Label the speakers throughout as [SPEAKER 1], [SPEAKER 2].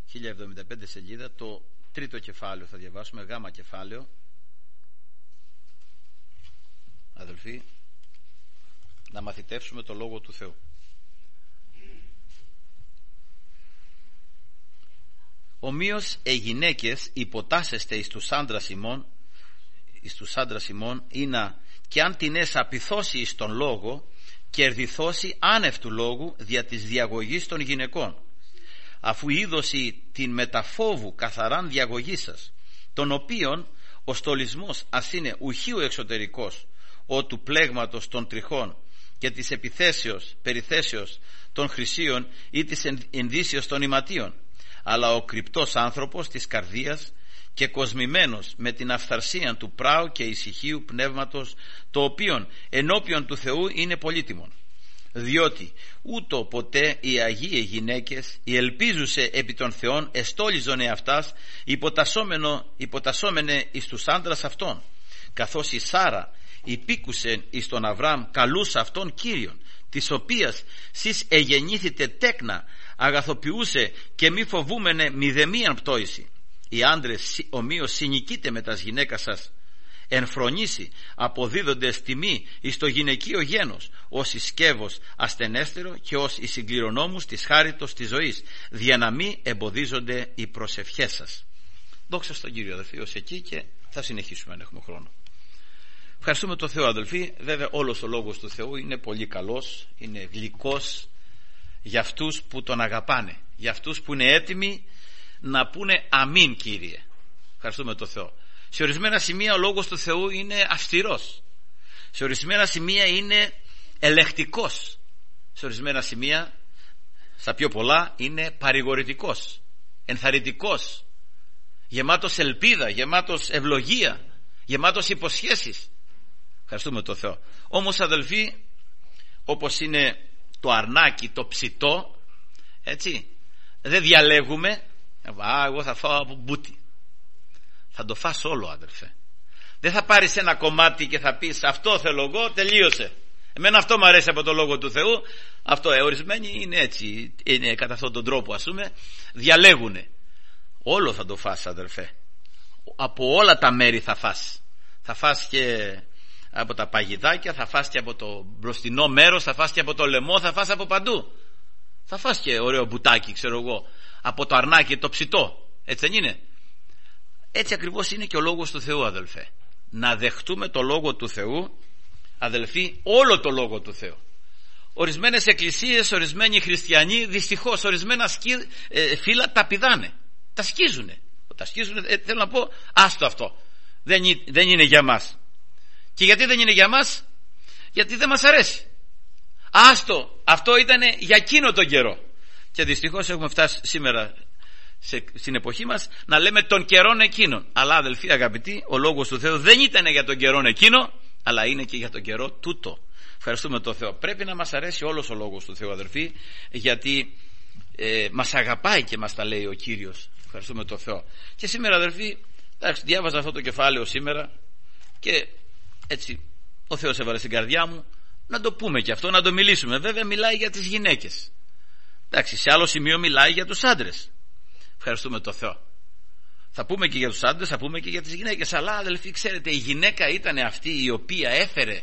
[SPEAKER 1] 1075 σελίδα, το τρίτο κεφάλαιο θα διαβάσουμε, γάμα κεφάλαιο. Αδελφοί, να μαθητεύσουμε το Λόγο του Θεού. Ομοίως γυναίκες υποτάσσεστε εις τους άντρας ημών, ή και αν τινές απειθώσει εις τον λόγο, κερδιθώσει άνευ του λόγου δια της διαγωγής των γυναικών, αφού είδωση την μεταφόβου καθαράν διαγωγή σας, τον οποίον ο στολισμός ας είναι ουχίου εξωτερικός, ο του πλέγματος των τριχών και της περιθέσεως των χρυσίων ή της ενδύσεως των ηματίων, αλλά ο κρυπτός άνθρωπος της καρδίας και κοσμημένος με την αυθαρσία του πράου και ησυχίου πνεύματος, το οποίον ενώπιον του Θεού είναι πολύτιμον. Διότι ούτω ποτέ οι αγίοι γυναίκες, οι ελπίζουσε επί των Θεών, εστόλιζον εαυτάς υποτασσόμενε εις τους άντρας αυτών, καθώς η Σάρα υπήκουσεν εις τον Αβραάμ καλούς αυτών Κύριον, της οποίας σεις εγεννήθητε τέκνα, αγαθοποιούσε και μη φοβούμενε μηδεμίαν πτώηση. Οι άντρες ομοίως συνοικείτε με τας γυναίκας σας, εν φρονήσει αποδίδοντες τιμή εις το γυναικείο γένος, ως εις σκεύος ασθενέστερο και ως εις συγκληρονόμους της χάριτος της ζωής, δια να μη εμποδίζονται οι προσευχές σας. Δόξα στον Κύριο, αδελφοί, ως εκεί, και θα συνεχίσουμε αν έχουμε χρόνο. Ευχαριστούμε τον Θεό, αδελφοί. Βέβαια όλος ο λόγος του Θεού είναι πολύ καλός, είναι γλυκός για αυτούς που τον αγαπάνε, για αυτούς που είναι έτοιμοι να πούνε αμήν, Κύριε. Ευχαριστούμε τον Θεό. Σε ορισμένα σημεία ο λόγος του Θεού είναι αυστηρός, σε ορισμένα σημεία είναι ελεκτικός, σε ορισμένα σημεία, στα πιο πολλά, είναι παρηγορητικός, ενθαρρυντικός, γεμάτος ελπίδα, γεμάτος ευλογία, γεμάτος υποσχέσεις. Ευχαριστούμε τον Θεό. Όμως, αδελφοί, όπως είναι το αρνάκι, το ψητό, έτσι, δεν διαλέγουμε. Εγώ θα φάω από μπούτι. Θα το φας όλο, αδελφέ. Δεν θα πάρεις ένα κομμάτι και θα πεις αυτό θέλω εγώ, τελείωσε. Εμένα αυτό μου αρέσει από το Λόγο του Θεού. Αυτό, ορισμένοι είναι έτσι, είναι κατά αυτόν τον τρόπο, ας πούμε, διαλέγουνε. Όλο θα το φας, αδελφέ. Από όλα τα μέρη θα φας. Θα φας και από τα παγιδάκια, θα φας και από το μπροστινό μέρος, θα φας και από το λαιμό, θα φας από παντού. Θα φας και ωραίο μπουτάκι, ξέρω εγώ, από το αρνάκι, το ψητό. Έτσι δεν είναι? Έτσι ακριβώς είναι και ο Λόγος του Θεού, αδελφέ. Να δεχτούμε το Λόγο του Θεού, αδελφοί, όλο το Λόγο του Θεού. Ορισμένες εκκλησίες, ορισμένοι χριστιανοί, δυστυχώς ορισμένα φύλλα τα πηδάνε, τα σκίζουνε. Θέλω να πω, άστο αυτό, δεν είναι για μας. Και γιατί δεν είναι για μας? Γιατί δεν μας αρέσει. Άστο, αυτό ήταν για εκείνο τον καιρό. Και δυστυχώς έχουμε φτάσει σήμερα στην εποχή μας να λέμε των καιρών εκείνων. Αλλά, αδελφοί αγαπητοί, ο Λόγος του Θεού δεν ήταν για τον καιρό εκείνο, αλλά είναι και για τον καιρό τούτο. Ευχαριστούμε τον Θεό. Πρέπει να μας αρέσει όλος ο Λόγος του Θεού, αδελφοί, γιατί μας αγαπάει και μας τα λέει ο Κύριος. Ευχαριστούμε τον Θεό. Και σήμερα, αδελφοί, διάβαζα αυτό το κεφάλαιο σήμερα και έτσι ο Θεός έβαλε στην καρδιά μου να το πούμε και αυτό, να το μιλήσουμε. Βέβαια μιλάει για τις γυναίκες. Εντάξει, σε άλλο σημείο μιλάει για τους άντρες. Ευχαριστούμε τον Θεό. Θα πούμε και για τους άντρες, θα πούμε και για τις γυναίκες. Αλλά, αδελφοί, ξέρετε, η γυναίκα ήταν αυτή η οποία έφερε,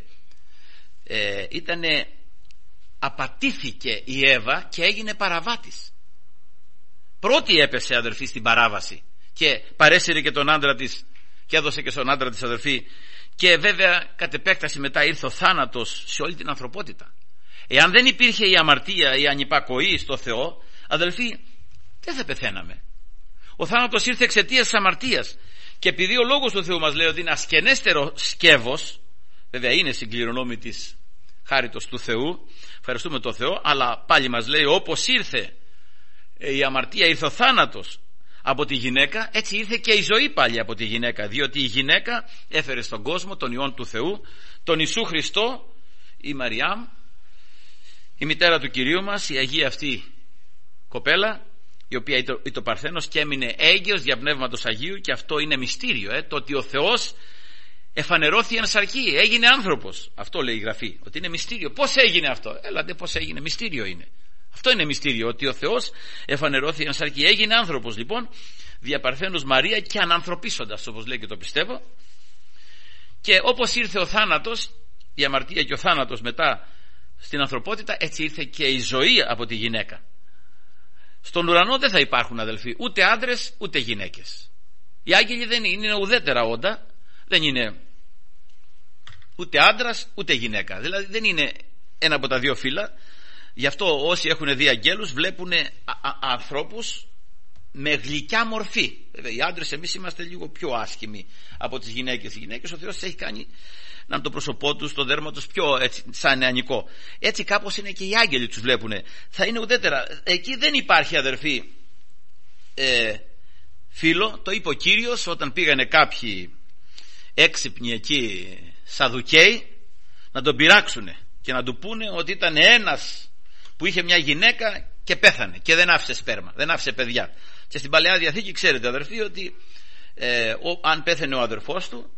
[SPEAKER 1] απατήθηκε η Εύα και έγινε παραβάτης. Πρώτη έπεσε, αδελφοί, στην παράβαση και παρέσυρε και τον άντρα της και έδωσε και στον άντρα της, αδελφοί, και βέβαια κατ' επέκταση μετά ήρθε ο θάνατος σε όλη την ανθρωπότητα. Εάν δεν υπήρχε η αμαρτία, η ανυπακοή στο Θεό, αδελφοί, δεν θα πεθαίναμε. Ο θάνατος ήρθε εξαιτίας της αμαρτίας. Και επειδή ο Λόγος του Θεού μας λέει ότι είναι ασκενέστερο σκεύος, βέβαια είναι συγκληρονόμοι της χάριτος του Θεού, ευχαριστούμε τον Θεό, αλλά πάλι μας λέει όπως ήρθε η αμαρτία, ήρθε ο θάνατος από τη γυναίκα, έτσι ήρθε και η ζωή πάλι από τη γυναίκα. Διότι η γυναίκα έφερε στον κόσμο τον Υιόν του Θεού, τον Ιησού Χριστό, η Μαριάμ, η μητέρα του Κυρίου μας, η Αγία αυτή κοπέλα, η οποία ήταν το Παρθένος και έμεινε έγκυος δια Πνεύματος Αγίου. Και αυτό είναι μυστήριο, το ότι ο Θεός εφανερώθη εν σαρκή, έγινε άνθρωπος. Αυτό λέει η Γραφή, ότι είναι μυστήριο. Πώς έγινε αυτό? Έλατε, πώς έγινε? Μυστήριο είναι. Αυτό είναι μυστήριο, ότι ο Θεός εφανερώθηκε εν σάρκη, έγινε άνθρωπος λοιπόν, διαπαρθένους Μαρία και ανανθρωπίσοντας, όπως λέει και το πιστεύω. Και όπως ήρθε ο θάνατος, η αμαρτία και ο θάνατος μετά στην ανθρωπότητα, έτσι ήρθε και η ζωή από τη γυναίκα. Στον ουρανό δεν θα υπάρχουν, αδελφοί, ούτε άντρες ούτε γυναίκες. Οι άγγελοι δεν είναι ουδέτερα όντα, δεν είναι ούτε άντρας ούτε γυναίκα, δηλαδή δεν είναι ένα από τα δύο φύλλα. Γι' αυτό όσοι έχουν δει αγγέλους βλέπουν ανθρώπους με γλυκιά μορφή. Βέβαια, οι άντρες εμείς είμαστε λίγο πιο άσχημοι από τις γυναίκες. Οι γυναίκες ο Θεός έχει κάνει να το πρόσωπό τους, το δέρμα τους πιο έτσι, σαν νεανικό. Έτσι κάπως είναι και οι άγγελοι, τους βλέπουν. Θα είναι ουδέτερα. Εκεί δεν υπάρχει, αδερφοί, φίλο. Το είπε ο Κύριος όταν πήγανε κάποιοι έξυπνοι εκεί Σαδουκαίοι να τον πειράξουνε και να του πούνε ότι ήταν ένας που είχε μια γυναίκα και πέθανε και δεν άφησε σπέρμα, δεν άφησε παιδιά. Και στην Παλαιά Διαθήκη ξέρετε, αδερφοί, ότι αν πέθανε ο αδερφός του,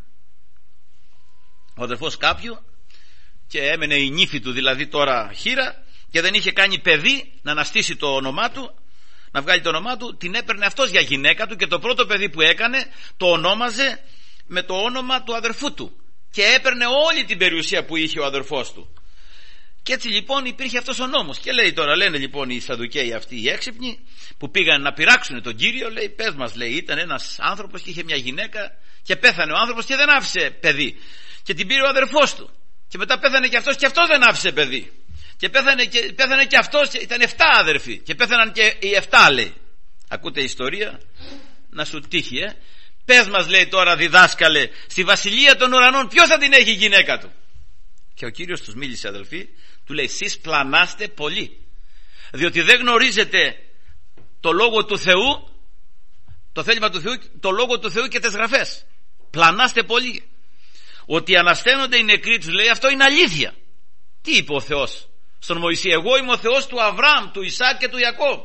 [SPEAKER 1] ο αδερφός κάποιου, και έμενε η νύφη του, δηλαδή τώρα χήρα, και δεν είχε κάνει παιδί να αναστήσει το όνομά του, να βγάλει το όνομά του, την έπαιρνε αυτός για γυναίκα του και το πρώτο παιδί που έκανε το ονόμαζε με το όνομα του αδερφού του και έπαιρνε όλη την περιουσία που είχε ο αδερφός του. Και έτσι λοιπόν υπήρχε αυτός ο νόμος. Και λέει τώρα, λένε λοιπόν οι Σαδουκαίοι αυτοί οι έξυπνοι που πήγαν να πειράξουν τον Κύριο, λέει, πες μας, λέει, ήταν ένας άνθρωπος και είχε μια γυναίκα και πέθανε ο άνθρωπος και δεν άφησε παιδί. Και την πήρε ο αδερφός του. Και μετά πέθανε και αυτός δεν άφησε παιδί. Και πέθανε και αυτός, ήταν 7 αδερφοί. Και πέθαναν και οι 7, λέει. Ακούτε ιστορία, να σου τύχει, Πες μας, λέει τώρα, διδάσκαλε, στη βασιλεία των ουρανών ποιος θα την έχει η γυναίκα του? Και ο Κύριος τους μίλησε, αδελφοί, του λέει, εσείς πλανάστε πολύ, διότι δεν γνωρίζετε το λόγο του Θεού, το θέλημα του Θεού, το λόγο του Θεού και τις γραφές. Πλανάστε πολύ. Ότι ανασταίνονται οι νεκροί, τους λέει, αυτό είναι αλήθεια. Τι είπε ο Θεός στον Μωυσή? Εγώ είμαι ο Θεός του Αβραάμ, του Ισάκ και του Ιακώβ.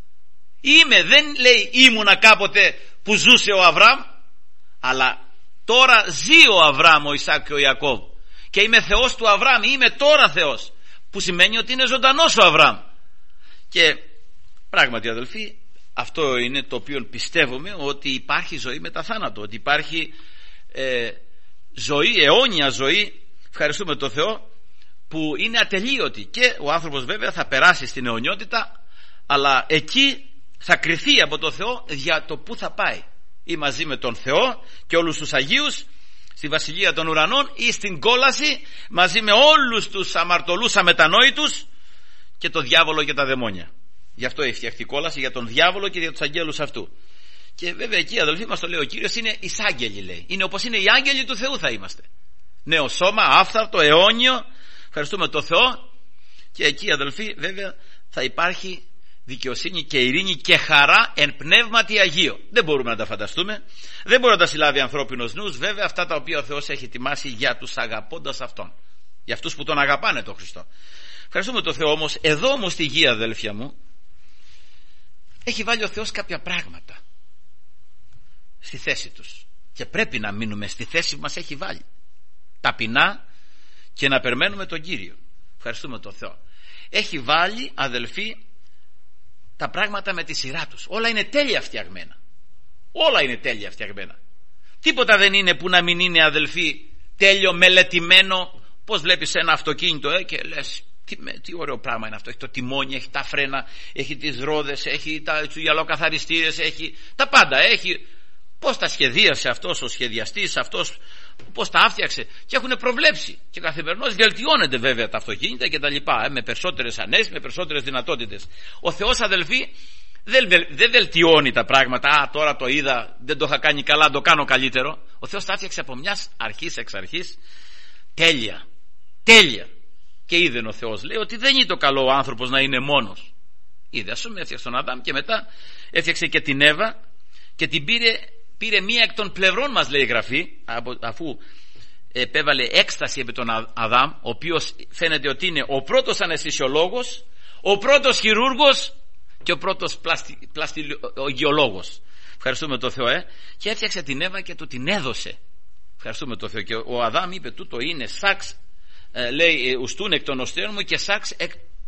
[SPEAKER 1] Δεν λέει ήμουνα κάποτε που ζούσε ο Αβραάμ, αλλά τώρα ζει ο Αβραάμ, ο Ισάκ και ο Ιακώβ. Και είμαι Θεός του Αβραάμ, είμαι τώρα Θεός, που σημαίνει ότι είναι ζωντανός ο Αβραάμ. Και πράγματι, αδελφοί, αυτό είναι το οποίο πιστεύουμε, ότι υπάρχει ζωή μετά θάνατο, ότι υπάρχει ζωή, αιώνια ζωή, ευχαριστούμε τον Θεό, που είναι ατελείωτη. Και ο άνθρωπος βέβαια θα περάσει στην αιωνιότητα, αλλά εκεί θα κριθεί από τον Θεό για το που θα πάει, ή μαζί με τον Θεό και όλους τους Αγίους στη βασιλεία των ουρανών, ή στην κόλαση μαζί με όλους τους αμαρτωλούς αμετανόητους και τον διάβολο και τα δαιμόνια. Γι' αυτό έχει φτιαχτεί κόλαση, για τον διάβολο και για τους αγγέλους αυτού. Και βέβαια εκεί, αδελφοί, μας το λέει ο Κύριος, είναι εισάγγελοι, λέει. Είναι όπως είναι οι άγγελοι του Θεού θα είμαστε. Νέο σώμα, άφθαρτο, αιώνιο. Ευχαριστούμε τον Θεό. Και εκεί, αδελφοί, βέβαια θα υπάρχει δικαιοσύνη και ειρήνη και χαρά εν πνεύματι Αγίο. Δεν μπορούμε να τα φανταστούμε. Δεν μπορεί να τα συλλάβει ανθρώπινος νους, βέβαια, αυτά τα οποία ο Θεός έχει ετοιμάσει για τους αγαπώντας Αυτόν. Για αυτούς που τον αγαπάνε τον Χριστό. Ευχαριστούμε τον Θεό. Όμως, εδώ όμως στη γη, αδέλφια μου, έχει βάλει ο Θεός κάποια πράγματα στη θέση τους. Και πρέπει να μείνουμε στη θέση που μας έχει βάλει. Ταπεινά και να περιμένουμε τον Κύριο. Ευχαριστούμε τον Θεό. Έχει βάλει, αδελφοί, τα πράγματα με τη σειρά τους. Όλα είναι τέλεια φτιαγμένα. Όλα είναι τέλεια φτιαγμένα. Τίποτα δεν είναι που να μην είναι, αδελφοί, τέλειο μελετημένο. Πώς βλέπεις ένα αυτοκίνητο και λες, τι ωραίο πράγμα είναι αυτό. Έχει το τιμόνι, έχει τα φρένα, έχει τις ρόδες, έχει τους γυαλοκαθαριστήρες, έχει τα πάντα. Έχει πώς τα σχεδίασε αυτός ο σχεδιαστής, αυτός πώς τα άφτιαξε, και έχουν προβλέψει. Και καθημερινώς βελτιώνεται βέβαια τα αυτοκίνητα και τα λοιπά, με περισσότερες ανέσεις, με περισσότερες δυνατότητες. Ο Θεός, αδελφοί, δεν βελτιώνει τα πράγματα. Τώρα το είδα, δεν το είχα κάνει καλά, το κάνω καλύτερο. Ο Θεός τα άφτιαξε από μιας αρχής εξ αρχής τέλεια. Τέλεια. Και είδε ο Θεός, λέει, ότι δεν είναι το καλό ο άνθρωπος να είναι μόνος. Είδε, ας πούμε, έφτιαξε τον Αδάμ και μετά έφτιαξε και την Εύα και την πήρε μία εκ των πλευρών μας, λέει η Γραφή, αφού επέβαλε έκσταση επί τον Αδάμ, ο οποίος φαίνεται ότι είναι ο πρώτος αναισθησιολόγος, ο πρώτος χειρούργος και ο πρώτος πλαστιολογιολόγος. Ευχαριστούμε τον Θεό, και έφτιαξε την Εύα και του την έδωσε. Ευχαριστούμε τον Θεό. Και ο Αδάμ είπε, τούτο είναι σάξ, λέει, ουστούν εκ των οστέρων μου και σάξ εκ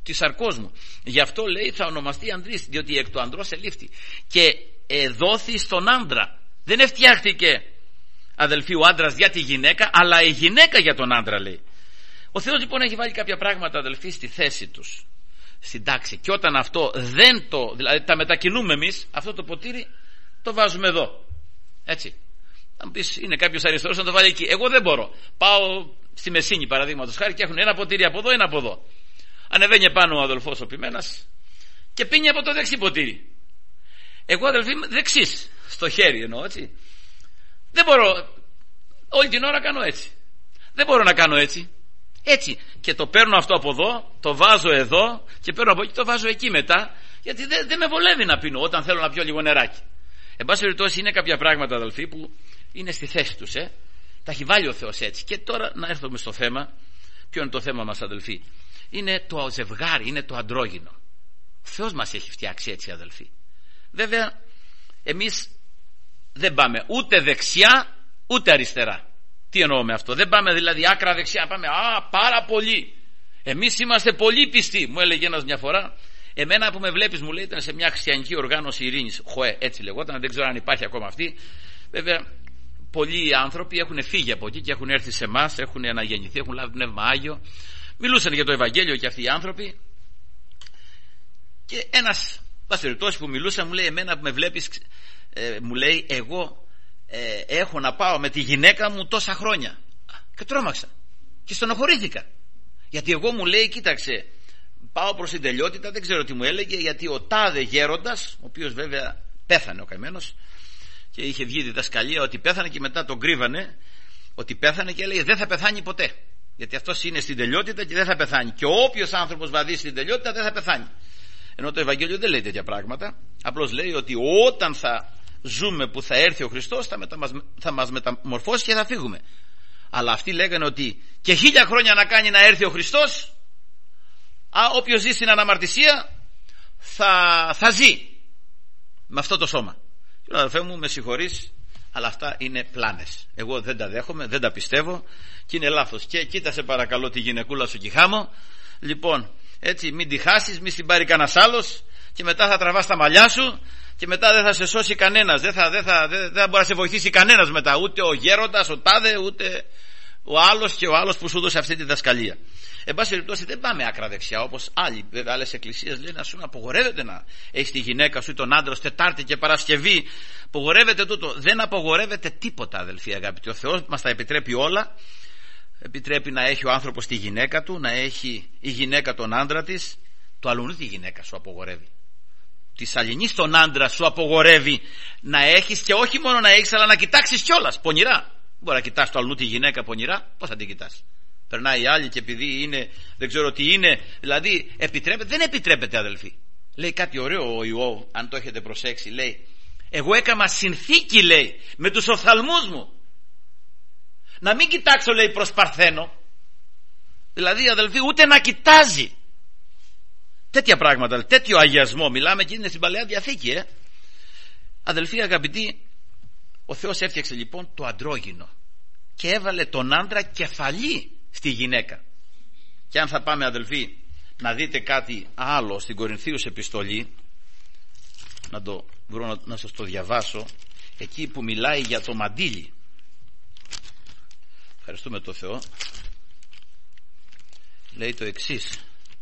[SPEAKER 1] της σαρκός μου. Γι' αυτό λέει θα ονομαστεί ανδρής, διότι εκ του ανδρός ελήφθη και εδόθη στον άντρα. Δεν φτιάχτηκε, αδελφοί, ο άντρας για τη γυναίκα, αλλά η γυναίκα για τον άντρα, λέει. Ο Θεός λοιπόν έχει βάλει κάποια πράγματα, αδελφοί, στη θέση τους, στην τάξη, και όταν αυτό δεν το, δηλαδή τα μετακινούμε εμείς, αυτό το ποτήρι το βάζουμε εδώ, έτσι. Αν πεις είναι κάποιος αριστερός να το βάλει εκεί, εγώ δεν μπορώ. Πάω στη Μεσίνη παραδείγματος χάρη και έχουν ένα ποτήρι από εδώ, ένα από εδώ. Ανεβαίνει πάνω ο αδελφός ο Ποιμένας και πίνει από το δεξί ποτήρι. Εγώ, αδελφοί, δεξής στο χέρι εννοώ, έτσι. Δεν μπορώ, όλη την ώρα κάνω έτσι. Δεν μπορώ να κάνω έτσι. Έτσι. Και το παίρνω αυτό από εδώ, το βάζω εδώ και παίρνω από εκεί, το βάζω εκεί μετά, γιατί δεν με βολεύει να πίνω όταν θέλω να πιω λίγο νεράκι. Εν πάση περιπτώσει, είναι κάποια πράγματα, αδελφοί, που είναι στη θέση τους, τα έχει βάλει ο Θεός έτσι. Και τώρα να έρθουμε στο θέμα. Ποιο είναι το θέμα μας, αδελφοί? Είναι το ζευγάρι, είναι το αντρόγυνο. Ο Θεός μας έχει φτιάξει έτσι, αδελφοί. Βέβαια εμείς δεν πάμε ούτε δεξιά ούτε αριστερά. Τι εννοώ με αυτό? Δεν πάμε δηλαδή άκρα δεξιά, πάμε πάρα πολύ. Εμείς είμαστε πολύ πιστοί. Μου έλεγε ένας μια φορά, εμένα που με βλέπεις, μου λέει, ήταν σε μια χριστιανική οργάνωση ειρήνης, ΧΟΕ, έτσι λεγόταν, δεν ξέρω αν υπάρχει ακόμα αυτή. Βέβαια πολλοί άνθρωποι έχουν φύγει από εκεί και έχουν έρθει σε εμάς, έχουν αναγεννηθεί, έχουν λάβει πνεύμα Άγιο. Μιλούσαν για το Ευαγγέλιο και αυτοί οι άνθρωποι. Και ένας παστηριτός που μιλούσε μου λέει, εμένα που με βλέπεις, μου λέει, εγώ έχω να πάω με τη γυναίκα μου τόσα χρόνια. Και τρόμαξα και στενοχωρήθηκα, γιατί εγώ, μου λέει, κοίταξε, πάω προς την τελειότητα, δεν ξέρω τι μου έλεγε, γιατί ο τάδε γέροντας, ο οποίος βέβαια πέθανε ο καημένος, και είχε βγει διδασκαλία ότι πέθανε και μετά τον κρύβανε ότι πέθανε, και έλεγε δεν θα πεθάνει ποτέ, γιατί αυτός είναι στην τελειότητα και δεν θα πεθάνει, και όποιος άνθρωπος βαδίσει στην τελειότητα δεν θα πεθάνει. Ενώ το Ευαγγέλιο δεν λέει τέτοια πράγματα, απλώς λέει ότι όταν θα ζούμε που θα έρθει ο Χριστός θα μας μεταμορφώσει και θα φύγουμε. Αλλά αυτοί λέγανε ότι και 1000 χρόνια να κάνει να έρθει ο Χριστός, όποιος ζει στην αναμαρτησία θα ζει με αυτό το σώμα. Και αδελφέ μου, με συγχωρείς, αλλά αυτά είναι πλάνες. Εγώ δεν τα δέχομαι, δεν τα πιστεύω και είναι λάθος. Και κοίτασε παρακαλώ τη γυναικούλα σου και χάμω. Λοιπόν, έτσι, μην τη χάσεις, μην την πάρει κανένας άλλος, και μετά θα τραβάς τα μαλλιά σου και μετά δεν θα σε σώσει κανένας. Δεν θα μπορεί να σε βοηθήσει κανένας μετά, ούτε ο γέροντας, ο τάδε, ούτε ο άλλος και ο άλλος που σου δώσε αυτή τη διδασκαλία. Εν πάση περιπτώσει, δεν πάμε άκρα δεξιά όπως άλλοι. Βέβαια, άλλες εκκλησίες λένε, να σου απογορεύεται να έχεις τη γυναίκα σου ή τον άντρα σου Τετάρτη και Παρασκευή. Απογορεύεται τούτο. Δεν απογορεύεται τίποτα, αδελφοί αγαπητοί. Ο Θεός μας τα επιτρέπει όλα. Επιτρέπει να έχει ο άνθρωπος τη γυναίκα του, να έχει η γυναίκα τον άντρα της. Το αλλουνού τη γυναίκα σου απογορεύει. Της αλληνής τον άντρα σου απογορεύει να έχεις, και όχι μόνο να έχεις, αλλά να κοιτάξεις κιόλας πονηρά. Μπορεί να κοιτάς το αλλουνού τη γυναίκα πονηρά, πώς θα την κοιτάς? Περνάει η άλλη και επειδή είναι, δεν ξέρω τι είναι, δηλαδή επιτρέπεται? Δεν επιτρέπεται, αδελφοί. Λέει κάτι ωραίο ο Ιώβ, αν το έχετε προσέξει, λέει, εγώ έκανα συνθήκη, λέει, με τους οφθαλμούς μου να μην κοιτάξω, λέει, προς παρθένο. Δηλαδή, αδελφοί, ούτε να κοιτάζει. Τέτοια πράγματα, τέτοιο αγιασμό μιλάμε, και είναι στην Παλαιά Διαθήκη. Αδελφοί αγαπητοί, ο Θεός έφτιαξε λοιπόν το αντρόγυνο και έβαλε τον άντρα κεφαλή στη γυναίκα. Και αν θα πάμε, αδελφοί, να δείτε κάτι άλλο στην Κορινθίους επιστολή, να το βρω, να σας το διαβάσω, εκεί που μιλάει για το μαντίλι. Ευχαριστούμε το Θεό. Λέει το εξής,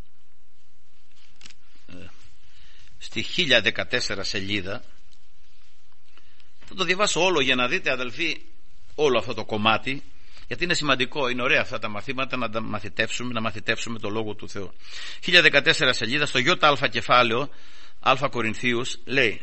[SPEAKER 1] στη 1014 σελίδα. Θα το διαβάσω όλο για να δείτε, αδελφοί, όλο αυτό το κομμάτι, γιατί είναι σημαντικό, είναι ωραία αυτά τα μαθήματα να τα μαθητεύσουμε, να μαθητεύσουμε το Λόγο του Θεού. 1014 σελίδα, στο ΙΑ κεφάλαιο, Α Κορινθίους, λέει,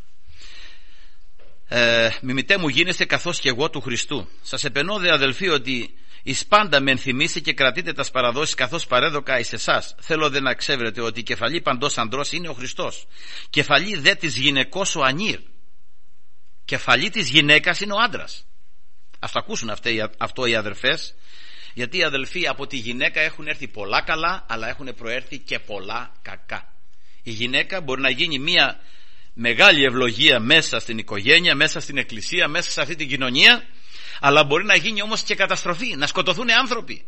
[SPEAKER 1] μιμητέ μου γίνεστε καθώς και εγώ του Χριστού. Σας επενώ δε, αδελφοί, ότι εις πάντα με ενθυμίστε και κρατείτε τας παραδόσεις καθώς παρέδωκα εις εσάς. Θέλω δε να ξέρετε ότι η κεφαλή παντός ανδρός είναι ο Χριστός, κεφαλή δε της γυναικός ο ανήρ, κεφαλή της γυναίκας είναι ο άντρας. Ας το ακούσουν αυτό οι αδερφές, γιατί οι αδελφοί από τη γυναίκα έχουν έρθει πολλά καλά, αλλά έχουν προέρθει και πολλά κακά. Η γυναίκα μπορεί να γίνει μια μεγάλη ευλογία μέσα στην οικογένεια, μέσα στην εκκλησία, μέσα σε αυτή την κοινωνία, αλλά μπορεί να γίνει όμως και καταστροφή, να σκοτωθούν άνθρωποι,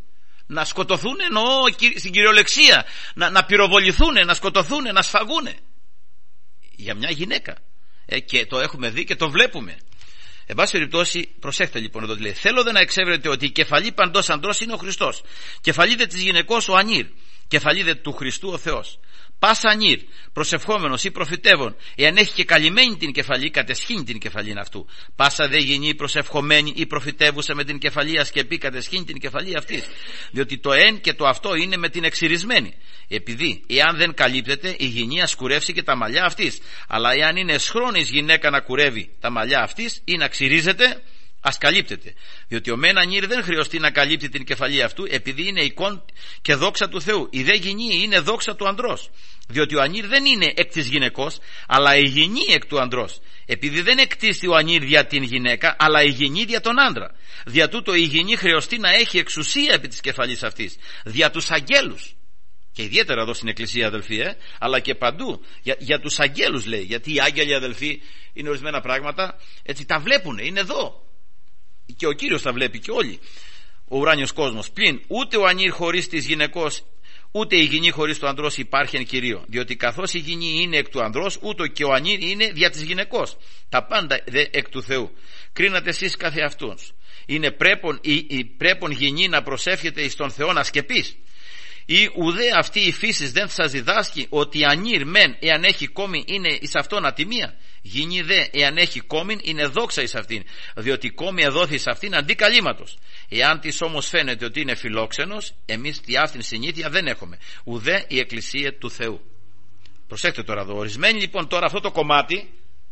[SPEAKER 1] να σκοτωθούν, εννοώ στην κυριολεξία, να πυροβοληθούν, να σκοτωθούν, να σφαγούν για μια γυναίκα. Και το έχουμε δει και το βλέπουμε. Εν πάση περιπτώσει, προσέχτε λοιπόν εδώ τι λέει. Θέλω δε να εξεύρετε ότι η κεφαλή παντός ανδρός είναι ο Χριστός, κεφαλή δε της γυναικός ο Ανήρ, κεφαλή δε του Χριστού ο Θεός. Πάσα ανήρ, προσευχόμενος ή προφητεύων, εάν έχει και καλυμμένη την κεφαλή, κατεσχύνει την κεφαλή αυτού. Πάσα δε γυνή προσευχομένη ή προφητεύουσα με την κεφαλή ασκεπή, κατεσχύνει την κεφαλή αυτή. Διότι το εν και το αυτό είναι με την εξυρισμένη. Επειδή, εάν δεν καλύπτεται, η γυνή ασκουρεύσει και τα μαλλιά αυτή. Αλλά εάν είναι εσχρόνης γυναίκα να κουρεύει τα μαλλιά αυτή ή να ξυρίζεται, ας καλύπτεται. Διότι ο μεν ανήρ δεν χρειωστεί να καλύπτει την κεφαλή αυτού, επειδή είναι εικόν και δόξα του Θεού. Η δε γυνή είναι δόξα του ανδρός. Διότι ο ανήρ δεν είναι εκ της γυναικός, αλλά η γυνή εκ του ανδρός. Επειδή δεν εκτίστη ο ανήρ δια την γυναίκα, αλλά η γυνή δια τον άντρα. Δια τούτο η γυνή χρειωστεί να έχει εξουσία επί της κεφαλής αυτής, δια τους αγγέλους. Και ιδιαίτερα εδώ στην Εκκλησία, αδελφοί, αλλά και παντού για τους αγγέλους λέει. Γιατί οι άγγελοι, αδελφοί, είναι ορισμένα πράγματα, έτσι τα βλέπουν, είναι εδώ. Και ο Κύριος τα βλέπει και όλοι, ο ουράνιος κόσμος. Πλην ούτε ο ανήρ χωρίς της γυναικός, ούτε η γυνή χωρίς του ανδρός υπάρχει εν Κυρίω. Διότι καθώς η γυνή είναι εκ του ανδρός, ούτω και ο ανήρ είναι δια της γυναικός. Τα πάντα δε εκ του Θεού. Κρίνατε εσείς καθε αυτούς. Είναι πρέπον γυνή να προσεύχεται εις τον Θεόν ασκεπής. Ή ουδέ αυτή η φύση δεν σας διδάσκει ότι ανήρ μεν εάν έχει κόμη είναι εις αυτόν ατιμία. Γυνή δε εάν έχει κόμην είναι δόξα εις αυτήν, διότι κόμη εδόθη εις αυτήν αντί καλύματος. Εάν της όμως φαίνεται ότι είναι φιλόξενος, εμείς τη αυτήν συνήθεια δεν έχουμε, ουδέ η Εκκλησία του Θεού. Προσέξτε τώρα εδώ, ορισμένοι λοιπόν τώρα αυτό το κομμάτι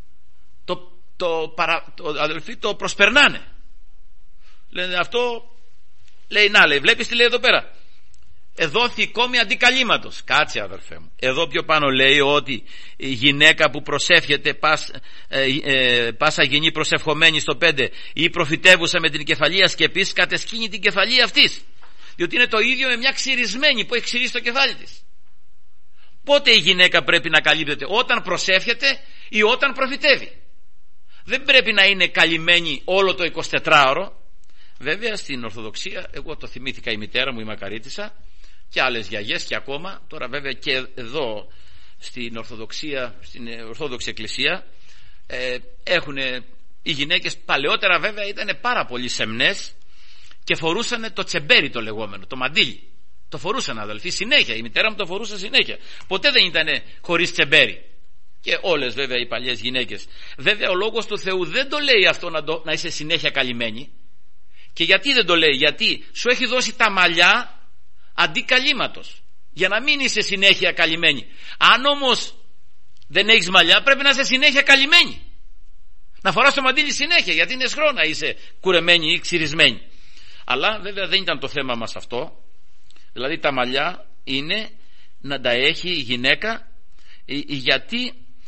[SPEAKER 1] αδελφοί το προσπερνάνε. Λένε αυτό, λέει να λέει, βλέπεις τι λέει εδώ πέρα. Εδόθη κόμη αντί καλύματος. Κάτσε αδερφέ μου. Εδώ πιο πάνω λέει ότι η γυναίκα που προσεύχεται πάσα γυνή προσευχομένη στο 5 ή προφητεύουσα με την κεφαλή ασκεπής κατεσχύνει την κεφαλή αυτής. Διότι είναι το ίδιο με μια ξυρισμένη που έχει ξυρίσει το κεφάλι της. Πότε η γυναίκα πρέπει να καλύπτεται? Όταν προσεύχεται ή όταν προφητεύει. Δεν πρέπει να είναι καλυμμένη όλο το 24ωρο. Βέβαια στην Ορθοδοξία, εγώ το θυμήθηκα, η μητέρα μου η Μακαρίτισσα και άλλες γιαγιές και ακόμα, τώρα βέβαια και εδώ στην Ορθοδοξία, στην Ορθόδοξη Εκκλησία έχουν οι γυναίκες παλαιότερα βέβαια ήταν πάρα πολύ σεμνές και φορούσαν το τσεμπέρι το λεγόμενο, το μαντίλι. Το φορούσαν αδελφοί συνέχεια, η μητέρα μου το φορούσε συνέχεια. Ποτέ δεν ήταν χωρίς τσεμπέρι. Και όλες βέβαια οι παλιές γυναίκες. Βέβαια ο Λόγος του Θεού δεν το λέει αυτό να είσαι συνέχεια καλυμμένη. Και γιατί δεν το λέει? Γιατί σου έχει δώσει τα μαλλιά αντί καλύματος, για να μην είσαι συνέχεια καλυμμένη. Αν όμως δεν έχεις μαλλιά, πρέπει να είσαι συνέχεια καλυμμένη, να φοράς το μαντίλι συνέχεια, γιατί είναι σχρό να είσαι κουρεμένη ή ξυρισμένη. Αλλά βέβαια δεν ήταν το θέμα μας αυτό. Δηλαδή τα μαλλιά είναι να τα έχει η γυναίκα, γιατί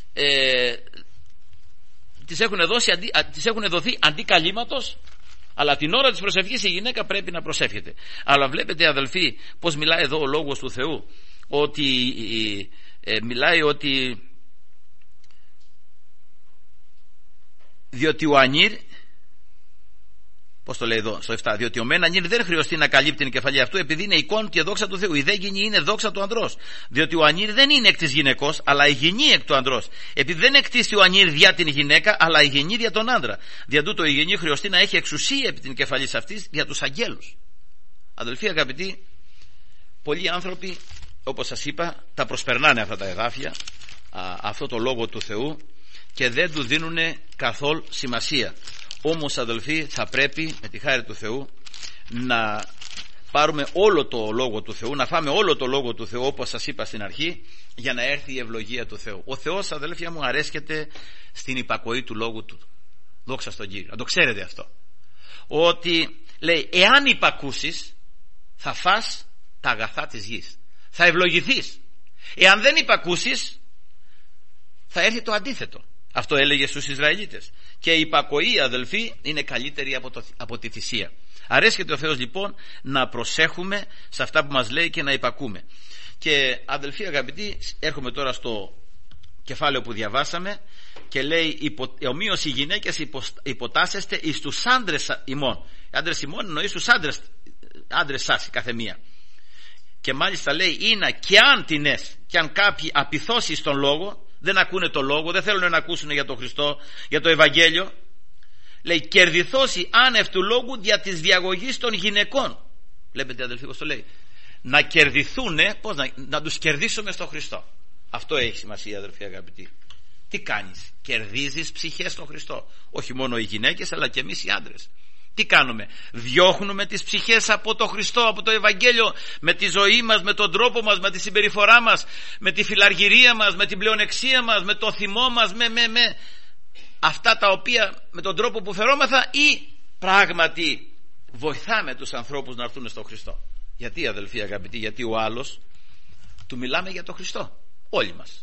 [SPEAKER 1] τις έχουν δοθεί αντί καλύματος. Αλλά την ώρα της προσευχής η γυναίκα πρέπει να προσεύχεται. Αλλά βλέπετε αδελφοί πως μιλάει εδώ ο Λόγος του Θεού, ότι μιλάει ότι διότι ο ανήρ, πώς το λέει εδώ στο 7, διότι ο μεν ανήρ δεν χρειωστεί να καλύπτει την κεφαλή αυτού, επειδή είναι εικόν και δόξα του Θεού. Η δε γυνή είναι δόξα του ανδρός. Διότι ο ανήρ δεν είναι εκ της γυναικός, αλλά η γυνή εκ του ανδρός. Επειδή δεν εκτίσει ο ανήρ δια την γυναίκα, αλλά η γυνή δια τον άντρα. Δια τούτο η γυνή χρειωστεί να έχει εξουσία επί την κεφαλής αυτής για τους αγγέλους. Αδελφοί αγαπητοί, πολλοί άνθρωποι, όπως σας είπα, τα προσπερνάνε αυτά τα εδάφια, αυτό το Λόγο του Θεού, και δεν του δίνουν καθόλου σημασία. Όμως αδελφοί, θα πρέπει με τη χάρη του Θεού να πάρουμε όλο το Λόγο του Θεού, να φάμε όλο το Λόγο του Θεού, όπως σας είπα στην αρχή, για να έρθει η ευλογία του Θεού. Ο Θεός, αδελφοί μου, αρέσκεται στην υπακοή του Λόγου του. Δόξα στον Κύριο. Να το ξέρετε αυτό. Ότι λέει, εάν υπακούσεις θα φας τα αγαθά της γης, θα ευλογηθείς. Εάν δεν υπακούσεις θα έρθει το αντίθετο. Αυτό έλεγε στους Ισραηλίτες. Και η υπακοή, αδελφοί, είναι καλύτερη από τη θυσία. Αρέσκεται ο Θεός λοιπόν να προσέχουμε σε αυτά που μας λέει και να υπακούμε. Και αδελφοί αγαπητοί, έρχομαι τώρα στο κεφάλαιο που διαβάσαμε και λέει, ομοίως οι γυναίκες υποτάσσεστε εις τους άντρες ημών. Οι άντρες ημών εννοεί στους άντρες άντρες σας η καθεμία. Και μάλιστα λέει είναι και αν τινές, και αν κάποιοι απειθώσεις τον λόγο, δεν ακούνε το λόγο, δεν θέλουν να ακούσουν για τον Χριστό, για το Ευαγγέλιο, λέει κερδιθώσει άνευ του λόγου δια της διαγωγής των γυναικών. Βλέπετε αδελφοί πως το λέει, να κερδιθούνε, πώς να τους κερδίσουμε στον Χριστό. Αυτό έχει σημασία αδελφοί αγαπητοί. Τι κάνεις? Κερδίζεις ψυχές στον Χριστό. Όχι μόνο οι γυναίκες αλλά και εμείς οι άντρες. Τι κάνουμε? Διώχνουμε τις ψυχές από το Χριστό, από το Ευαγγέλιο, με τη ζωή μας, με τον τρόπο μας, με τη συμπεριφορά μας, με τη φιλαργυρία μας, με την πλεονεξία μας, με το θυμό μας, με αυτά τα οποία, με τον τρόπο που φερόμεθα, ή πράγματι βοηθάμε τους ανθρώπους να έρθουν στον Χριστό? Γιατί αδελφοί αγαπητοί? Γιατί ο άλλος του μιλάμε για τον Χριστό, όλοι μας,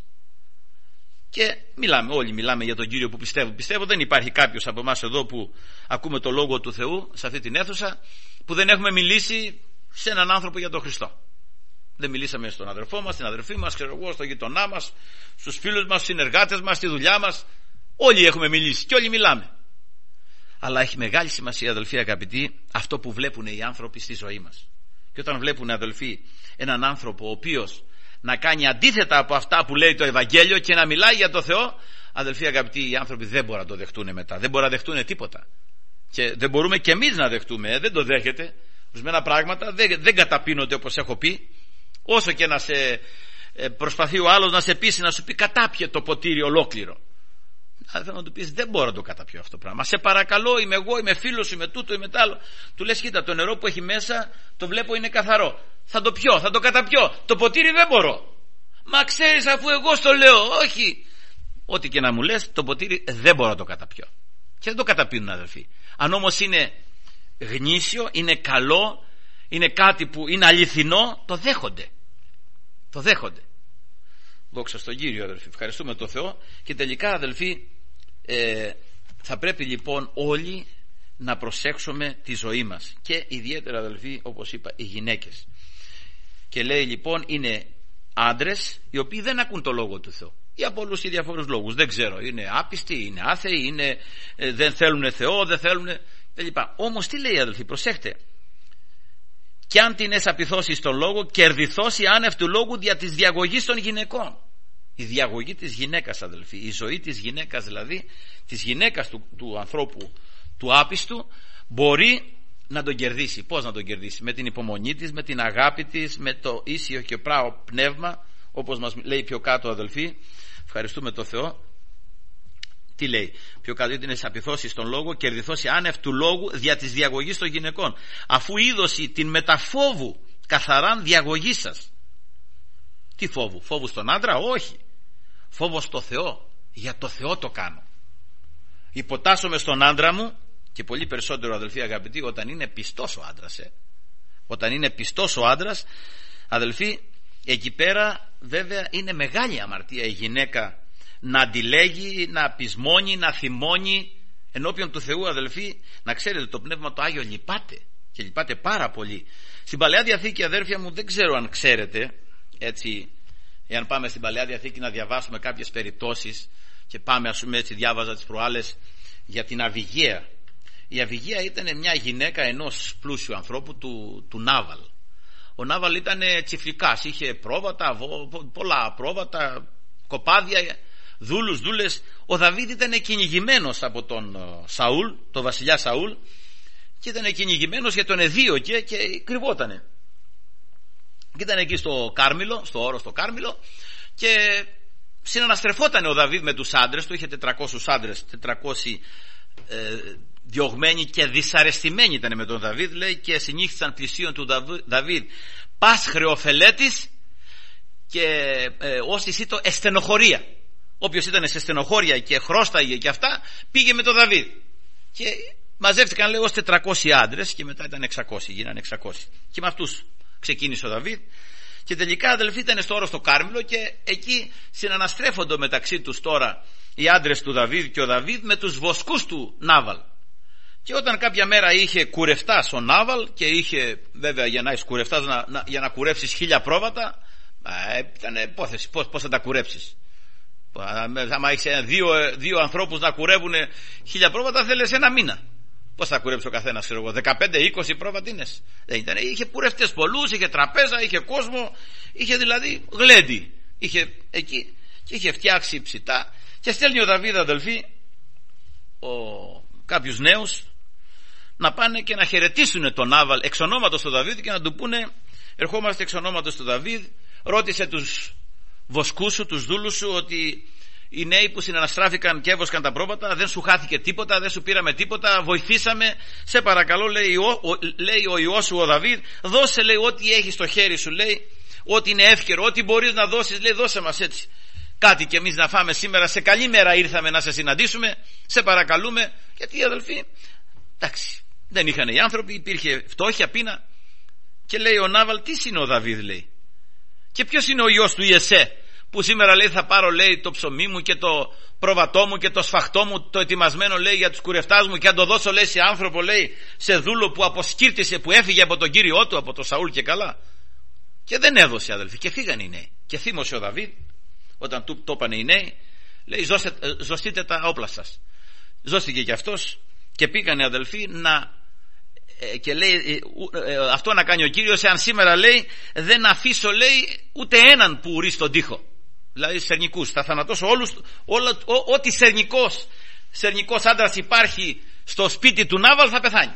[SPEAKER 1] και όλοι μιλάμε για τον Κύριο που πιστεύω δεν υπάρχει κάποιος από εμάς εδώ που ακούμε το Λόγο του Θεού σε αυτή την αίθουσα που δεν έχουμε μιλήσει σε έναν άνθρωπο για τον Χριστό. Δεν μιλήσαμε στον αδερφό μας, στην αδερφή μας, στον γειτονά μας, στους φίλους μας, στους συνεργάτες μας, στη δουλειά μας. Όλοι έχουμε μιλήσει και όλοι μιλάμε. Αλλά έχει μεγάλη σημασία αδελφοί αγαπητοί αυτό που βλέπουν οι άνθρωποι στη ζωή μας. Και όταν βλέπουν αδελφοί έναν άνθρωπο ο οποίος να κάνει αντίθετα από αυτά που λέει το Ευαγγέλιο και να μιλάει για το Θεό, αδελφοί αγαπητοί, οι άνθρωποι δεν μπορούν να το δεχτούν μετά, δεν μπορούν να δεχτούν τίποτα. Και δεν μπορούμε και εμείς να δεχτούμε, δεν το δέχεται. Ορισμένα πράγματα δεν καταπίνονται, όπως έχω πει. Όσο και να σε προσπαθεί ο άλλος να σε πείσει, να σου πει κατάπιε το ποτήρι ολόκληρο, θέλω να του πεις δεν μπορώ να το καταπιώ αυτό το πράγμα. Σε παρακαλώ, είμαι εγώ, είμαι φίλος σου, είμαι τούτο, είμαι τ' άλλο. Του λες κοίτα, το νερό που έχει μέσα το βλέπω είναι καθαρό. Θα το πιω, θα το καταπιώ. Το ποτήρι δεν μπορώ. Μα ξέρεις, αφού εγώ στο λέω, όχι. Ό,τι και να μου λες, το ποτήρι δεν μπορώ να το καταπιώ. Και δεν το καταπίνουν αδελφοί. Αν όμως είναι γνήσιο, είναι καλό, είναι κάτι που είναι αληθινό, το δέχονται. Το δέχονται. Δόξα στον Κύριο αδελφοί. Ευχαριστούμε τον Θεό. Και τελικά αδελφοί, θα πρέπει λοιπόν όλοι να προσέξουμε τη ζωή μας, και ιδιαίτερα αδελφοί, όπως είπα, οι γυναίκες. Και λέει λοιπόν είναι άντρες οι οποίοι δεν ακούν το Λόγο του Θεού, για πολλούς ή διαφόρους λόγους, δεν ξέρω, είναι άπιστοι, είναι άθεοι, δεν θέλουν Θεό, δεν θέλουν κλπ. Όμως τι λέει αδελφοί, προσέχτε, κι αν την απειθώσει στον λόγο, κερδιθώσει άνευ του λόγου δια της διαγωγής των γυναικών. Η διαγωγή της γυναίκας αδελφοί, η ζωή της γυναίκας, δηλαδή της γυναίκας του ανθρώπου του άπιστου, μπορεί να τον κερδίσει. Πώς να τον κερδίσει? Με την υπομονή της, με την αγάπη της, με το ίσιο και πράο πνεύμα, όπως μας λέει πιο κάτω αδελφοί. Ευχαριστούμε τον Θεό. Τι λέει πιο κάτω? Είναι απειθώσει στον λόγο, κερδιθώσει άνευ του λόγου δια της διαγωγής των γυναικών, αφού είδωση την μεταφόβου καθαράν διαγωγή σας. Τι φόβου? Φόβου στον άντρα? Όχι. Φόβο στο Θεό. Για το Θεό το κάνω. Υποτάσσομαι στον άντρα μου, και πολύ περισσότερο αδελφοί αγαπητοί όταν είναι πιστός ο άντρας. Όταν είναι πιστός ο άντρας αδελφοί, εκεί πέρα βέβαια είναι μεγάλη αμαρτία η γυναίκα να αντιλέγει, να πεισμώνει, να θυμώνει ενώπιον του Θεού αδελφοί. Να ξέρετε, το Πνεύμα το Άγιο λυπάται, και λυπάται πάρα πολύ. Στην Παλαιά Διαθήκη αδέρφια μου, δεν ξέρω αν ξέρετε, έτσι, εάν πάμε στην Παλαιά Διαθήκη να διαβάσουμε κάποιες περιπτώσεις, και πάμε, ας πούμε, έτσι διάβαζα τις προάλλες για την Αβιγαία. Η Αβιγαία ήταν μια γυναίκα ενός πλούσιου ανθρώπου, του Νάβαλ. Ο Νάβαλ ήταν τσιφλικάς, είχε πρόβατα, πολλά πρόβατα, κοπάδια, δούλες. Ο Δαβίδ ήταν κυνηγημένος από τον Σαούλ, τον βασιλιά Σαούλ, και ήταν κυνηγημένος για τον εδίωκε και κρυβότανε. Και ήταν εκεί στο Κάρμιλο, στο όρος στο Κάρμιλο, και συναναστρεφόταν ο Δαβίδ με τους άντρες του. Είχε 400 άντρες, 400 διωγμένοι και δυσαρεστημένοι ήταν με τον Δαβίδ, λέει, και συνήχθησαν πλησίον του Δαβίδ πας χρεοφελέτης και όσοι ήτο εστενοχωρία. Όποιος ήταν σε στενοχώρια και χρώσταγε και αυτά, πήγε με τον Δαβίδ. Και μαζεύτηκαν, λέει, ως 400 άντρες, και μετά ήταν 600, γίνανε 600. Και με αυτούς ξεκίνησε ο Δαβίδ. Και τελικά αδελφοί ήταν στο όρος στο Κάρμιλο, και εκεί συναναστρέφονται μεταξύ τους τώρα οι άντρες του Δαβίδ και ο Δαβίδ με τους βοσκούς του Νάβαλ. Και όταν κάποια μέρα είχε κουρευτάς ο Νάβαλ, και είχε βέβαια, για να έχεις κουρευτάς, για να κουρεύσεις 1000 πρόβατα, ήταν υπόθεση πώς θα τα κουρέψεις. Άμα έχεις δύο ανθρώπους να κουρεύουν 1000 πρόβατα, θέλεις ένα μήνα. Πώς θα κουρέψει ο καθένας, ξέρω εγώ, 15-20 προβατίνες? Δεν ήταν. Είχε κουρευτές πολλούς, είχε τραπέζα, είχε κόσμο, είχε δηλαδή γλέντι. Είχε εκεί και είχε φτιάξει ψητά. Και στέλνει ο Δαβίδ, αδελφοί, κάποιους νέους να πάνε και να χαιρετήσουν τον Νάβαλ εξ ονόματος του Δαβίδ και να του πούνε: ερχόμαστε εξ ονόματος του Δαβίδ, ρώτησε τους βοσκούς σου, τους δούλους σου, ότι οι νέοι που συναναστράφηκαν και έβοσκαν τα πρόβατα, δεν σου χάθηκε τίποτα, δεν σου πήραμε τίποτα, βοηθήσαμε, σε παρακαλώ, λέει ο Υιός σου ο Δαβίδ, δώσε, λέει, ό,τι έχεις στο χέρι σου, λέει, ό,τι είναι εύκαιρο, ό,τι μπορείς να δώσεις, λέει, δώσε μας έτσι κάτι και εμείς να φάμε σήμερα, σε καλή μέρα ήρθαμε να σε συναντήσουμε, σε παρακαλούμε. Γιατί, αδελφοί, εντάξει, δεν είχαν οι άνθρωποι, υπήρχε φτώχεια, πείνα. Και λέει ο Νάβαλ: τι είναι ο Δαβίδ, λέει, και ποιος είναι ο Υιός του Ιεσέ, που σήμερα, λέει, θα πάρω, λέει, το ψωμί μου και το πρόβατό μου και το σφαχτό μου, το ετοιμασμένο, λέει, για τους κουρευτάς μου, και αν το δώσω, λέει, σε άνθρωπο, λέει, σε δούλο που αποσκύρτησε, που έφυγε από τον κύριό του, από τον Σαούλ και καλά. Και δεν έδωσε, αδελφοί, και φύγανε οι νέοι. Και θύμωσε ο Δαβίδ όταν του το είπανε οι νέοι, λέει: ζωστείτε τα όπλα σας. Ζώστηκε και αυτός και πήγανε, αδελφοί, και λέει αυτό να κάνει ο Κύριος, εάν σήμερα, λέει, δεν αφήσω, λέει, ούτε έναν που ουρεί στον τοίχο. Δηλαδή σερνικούς, θα θανατώσω όλους, ό,τι σερνικός άντρας υπάρχει στο σπίτι του Νάβαλ θα πεθάνει.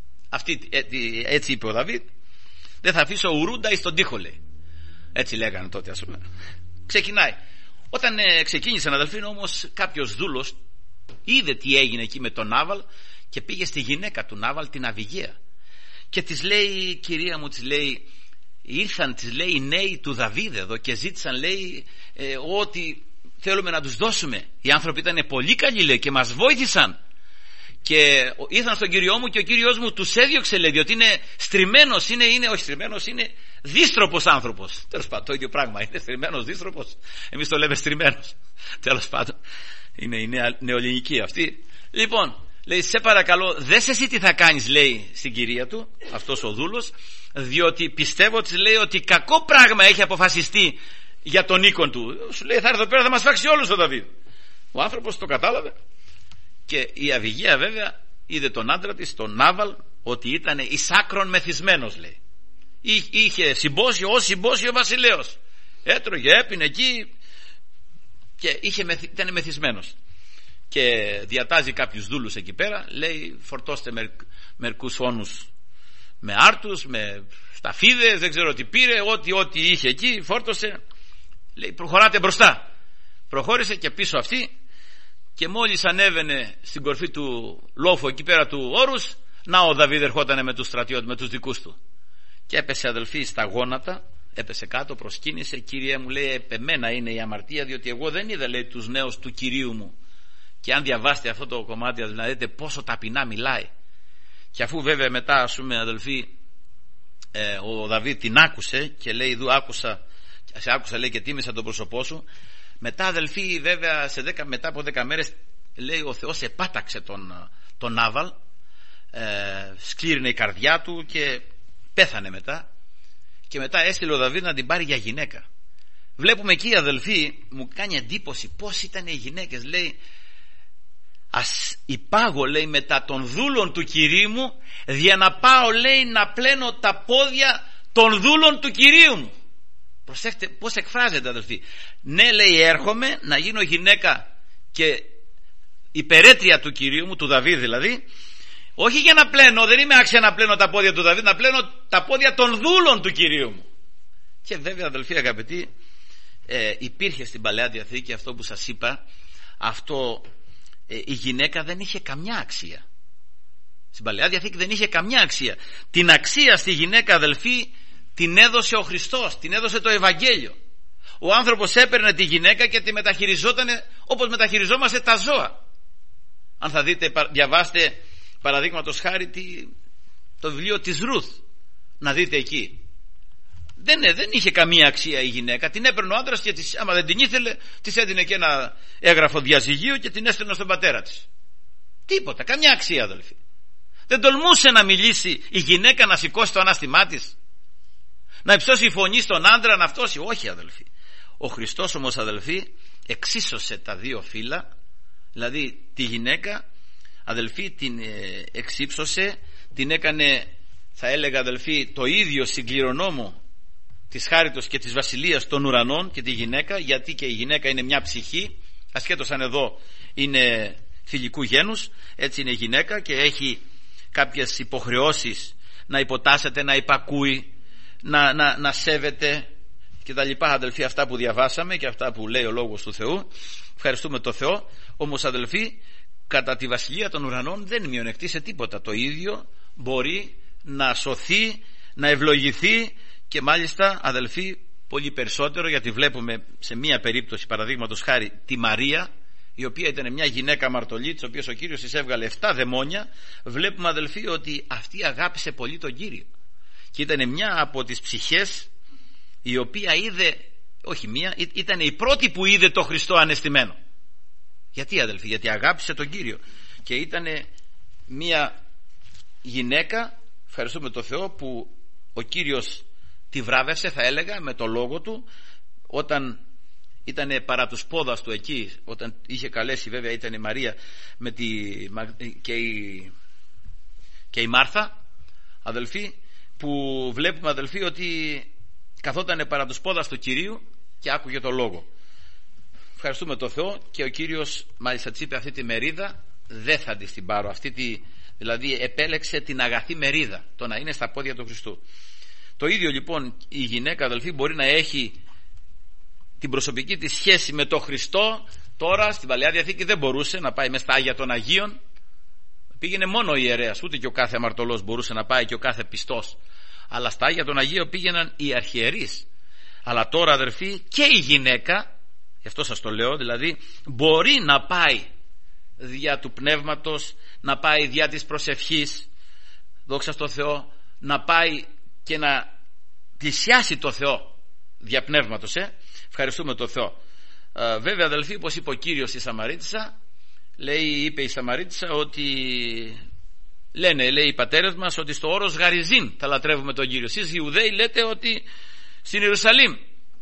[SPEAKER 1] Έτσι είπε ο Δαβίδ, δεν θα αφήσω ουρούντα εις στον τοίχο, λέει. Έτσι λέγανε τότε, ας πούμε. Ξεκινάει. Όταν ξεκίνησαν, αδελφοί, όμως, κάποιος δούλος είδε τι έγινε εκεί με τον Νάβαλ και πήγε στη γυναίκα του Νάβαλ, την Αβιγαία, και της λέει: κυρία μου, της λέει, ήρθαν, της λέει, οι νέοι του Δαβίδ εδώ και ζήτησαν, λέει, ότι θέλουμε να τους δώσουμε. Οι άνθρωποι ήταν πολύ καλοί, λέει, και μας βοήθησαν και ήρθαν στον Κύριό μου και ο Κύριος μου τους έδιωξε, λέει, διότι είναι στριμμένος, όχι στριμμένος, είναι δύστροπος άνθρωπος. Τέλος πάντων, το ίδιο πράγμα, είναι στριμμένος, δύστροπος, εμείς το λέμε στριμμένος. Τέλος πάντων, είναι η νεοελληνική αυτή. Λοιπόν, λέει, σε παρακαλώ, δες εσύ τι θα κάνεις, λέει, στην κυρία του, αυτός ο δούλος, διότι πιστεύω, της λέει, ότι κακό πράγμα έχει αποφασιστεί για τον οίκον του. Σου λέει, θα έρθει εδώ πέρα, θα μας φάξει όλους ο Δαβίδ. Ο άνθρωπος το κατάλαβε και η Αβιγαία, βέβαια, είδε τον άντρα της, τον Νάβαλ, ότι ήταν εις άκρον μεθυσμένος, λέει. Είχε συμπόσιο ως συμπόσιο βασιλέος. Έτρωγε, έπινε εκεί και ήταν μεθυσμένος. Και διατάζει κάποιους δούλους εκεί πέρα, λέει, φορτώστε μερικούς φόνους με άρτους, με σταφίδες, δεν ξέρω τι πήρε, ό,τι είχε εκεί φορτώσε. Λέει, προχωράτε μπροστά. Προχώρησε και πίσω αυτή, και μόλις ανέβαινε στην κορφή του λόφου εκεί πέρα του όρους, να ο Δαβίδ ερχότανε με τους στρατιώτες, με τους δικούς του, και έπεσε, αδελφοί, στα γόνατα, έπεσε κάτω, προσκύνησε. Κύριε μου, λέει, επεμένα είναι η αμαρτία, διότι εγώ δεν είδα, λέει, τους νέους του Κυρίου μου. Και αν διαβάσετε αυτό το κομμάτι, να δείτε πόσο ταπεινά μιλάει. Και αφού βέβαια μετά, ας πούμε, αδελφοί, ο Δαβίδ την άκουσε και λέει, σε άκουσα, λέει, και τίμησα τον πρόσωπό σου. Μετά, αδελφοί, βέβαια, μετά από 10 μέρες, λέει, ο Θεός επάταξε τον Νάβαλ, σκλήρινε η καρδιά του και πέθανε μετά. Και μετά έστειλε ο Δαβίδ να την πάρει για γυναίκα. Βλέπουμε εκεί, αδελφοί, μου κάνει εντύπωση πώς ήταν οι γυναίκες. Λέει, ας υπάγω, λέει, μετά των δούλων του Κυρίου μου, για να πάω, λέει, να πλένω τα πόδια των δούλων του Κυρίου μου. Προσέξτε πώς εκφράζεται, αδελφοί. Ναι, λέει, έρχομαι να γίνω γυναίκα και υπερέτρια του Κυρίου μου, του Δαβίδ δηλαδή, όχι για να πλένω, δεν είμαι άξια να πλένω τα πόδια του Δαβίδ, να πλένω τα πόδια των δούλων του Κυρίου μου. Και βέβαια, αδελφοί αγαπητοί, υπήρχε στην Παλαιά Διαθήκη αυτό που σας είπα, αυτό, η γυναίκα δεν είχε καμιά αξία. Στην Παλαιά Διαθήκη δεν είχε καμιά αξία. Την αξία στη γυναίκα, αδελφοί, την έδωσε ο Χριστός, την έδωσε το Ευαγγέλιο. Ο άνθρωπος έπαιρνε τη γυναίκα και τη μεταχειριζόταν όπως μεταχειριζόμαστε τα ζώα. Αν θα δείτε, διαβάστε παραδείγματος χάρη το βιβλίο της Ρουθ, να δείτε εκεί. Δεν είχε καμία αξία η γυναίκα. Την έπαιρνε ο άντρας και άμα δεν την ήθελε, της έδινε και ένα έγγραφο διαζυγίου και την έστελνε στον πατέρα της. Τίποτα, καμιά αξία, αδελφοί. Δεν τολμούσε να μιλήσει η γυναίκα, να σηκώσει το ανάστημά της, να υψώσει η φωνή στον άντρα, να αυτόσει. Όχι, αδελφοί. Ο Χριστός όμως, αδελφοί, εξίσωσε τα δύο φύλλα, δηλαδή τη γυναίκα, αδελφοί, την εξύψωσε, την έκανε, θα έλεγα αδελφοί, το ίδιο συγκληρονόμο της χάριτος και της βασιλείας των ουρανών και τη γυναίκα, γιατί και η γυναίκα είναι μια ψυχή, ασχέτως αν εδώ είναι θηλυκού γένους, έτσι είναι η γυναίκα και έχει κάποιες υποχρεώσεις να υποτάσσεται, να υπακούει, να σέβεται και τα λοιπά, αδελφοί, αυτά που διαβάσαμε και αυτά που λέει ο Λόγος του Θεού. Ευχαριστούμε το Θεό. Όμως αδελφοί, κατά τη βασιλεία των ουρανών δεν μειονεκτεί σε τίποτα. Το ίδιο μπορεί να σωθεί, να ευλογηθεί και μάλιστα αδελφοί πολύ περισσότερο, γιατί βλέπουμε σε μία περίπτωση παραδείγματος χάρη τη Μαρία, η οποία ήταν μια γυναίκα αμαρτωλή, της οποίας ο Κύριος της έβγαλε 7 δαιμόνια. Βλέπουμε αδελφοί ότι αυτή αγάπησε πολύ τον Κύριο και ήταν μια από τις ψυχές η οποία είδε, όχι μία, ήταν η πρώτη που είδε το Χριστό ανεστημένο. Γιατί αδελφοί? Γιατί αγάπησε τον Κύριο και ήταν μια γυναίκα, ευχαριστούμε τον Θεό, που ο Κύριος τη βράβευσε, θα έλεγα, με το λόγο του, όταν ήταν παρά τους πόδας του εκεί, όταν είχε καλέσει, βέβαια ήταν η Μαρία με και η Μάρθα, αδελφοί, που βλέπουμε αδελφοί ότι καθόταν παρά τους πόδας του Κυρίου και άκουγε το λόγο. Ευχαριστούμε τον Θεό και ο Κύριος μάλιστα της είπε αυτή τη μερίδα δεν θα την πάρω, δηλαδή επέλεξε την αγαθή μερίδα, το να είναι στα πόδια του Χριστού. Το ίδιο λοιπόν η γυναίκα αδελφοί μπορεί να έχει την προσωπική της σχέση με τον Χριστό. Τώρα στην Παλαιά Διαθήκη δεν μπορούσε να πάει μες στα Άγια των Αγίων, πήγαινε μόνο ο ιερέας, ούτε και ο κάθε αμαρτωλός μπορούσε να πάει και ο κάθε πιστός, αλλά στα Άγια των Αγίων πήγαιναν οι αρχιερείς. Αλλά τώρα αδερφοί και η γυναίκα, γι' αυτό σας το λέω, δηλαδή μπορεί να πάει δια του πνεύματος, να πάει δια της προσευχής, δόξα στο Θεό, να πάει και να πλησιάσει το Θεό δια πνεύματος. Ευχαριστούμε το Θεό. Βέβαια αδελφοί, όπως είπε ο Κύριος στη Σαμαρίτισσα, είπε η Σαμαρίτισσα ότι λέει οι πατέρες μας ότι στο όρος Γαριζίν θα λατρεύουμε τον Κύριο. Εσείς οι Ιουδαίοι λέτε ότι στην Ιερουσαλήμ.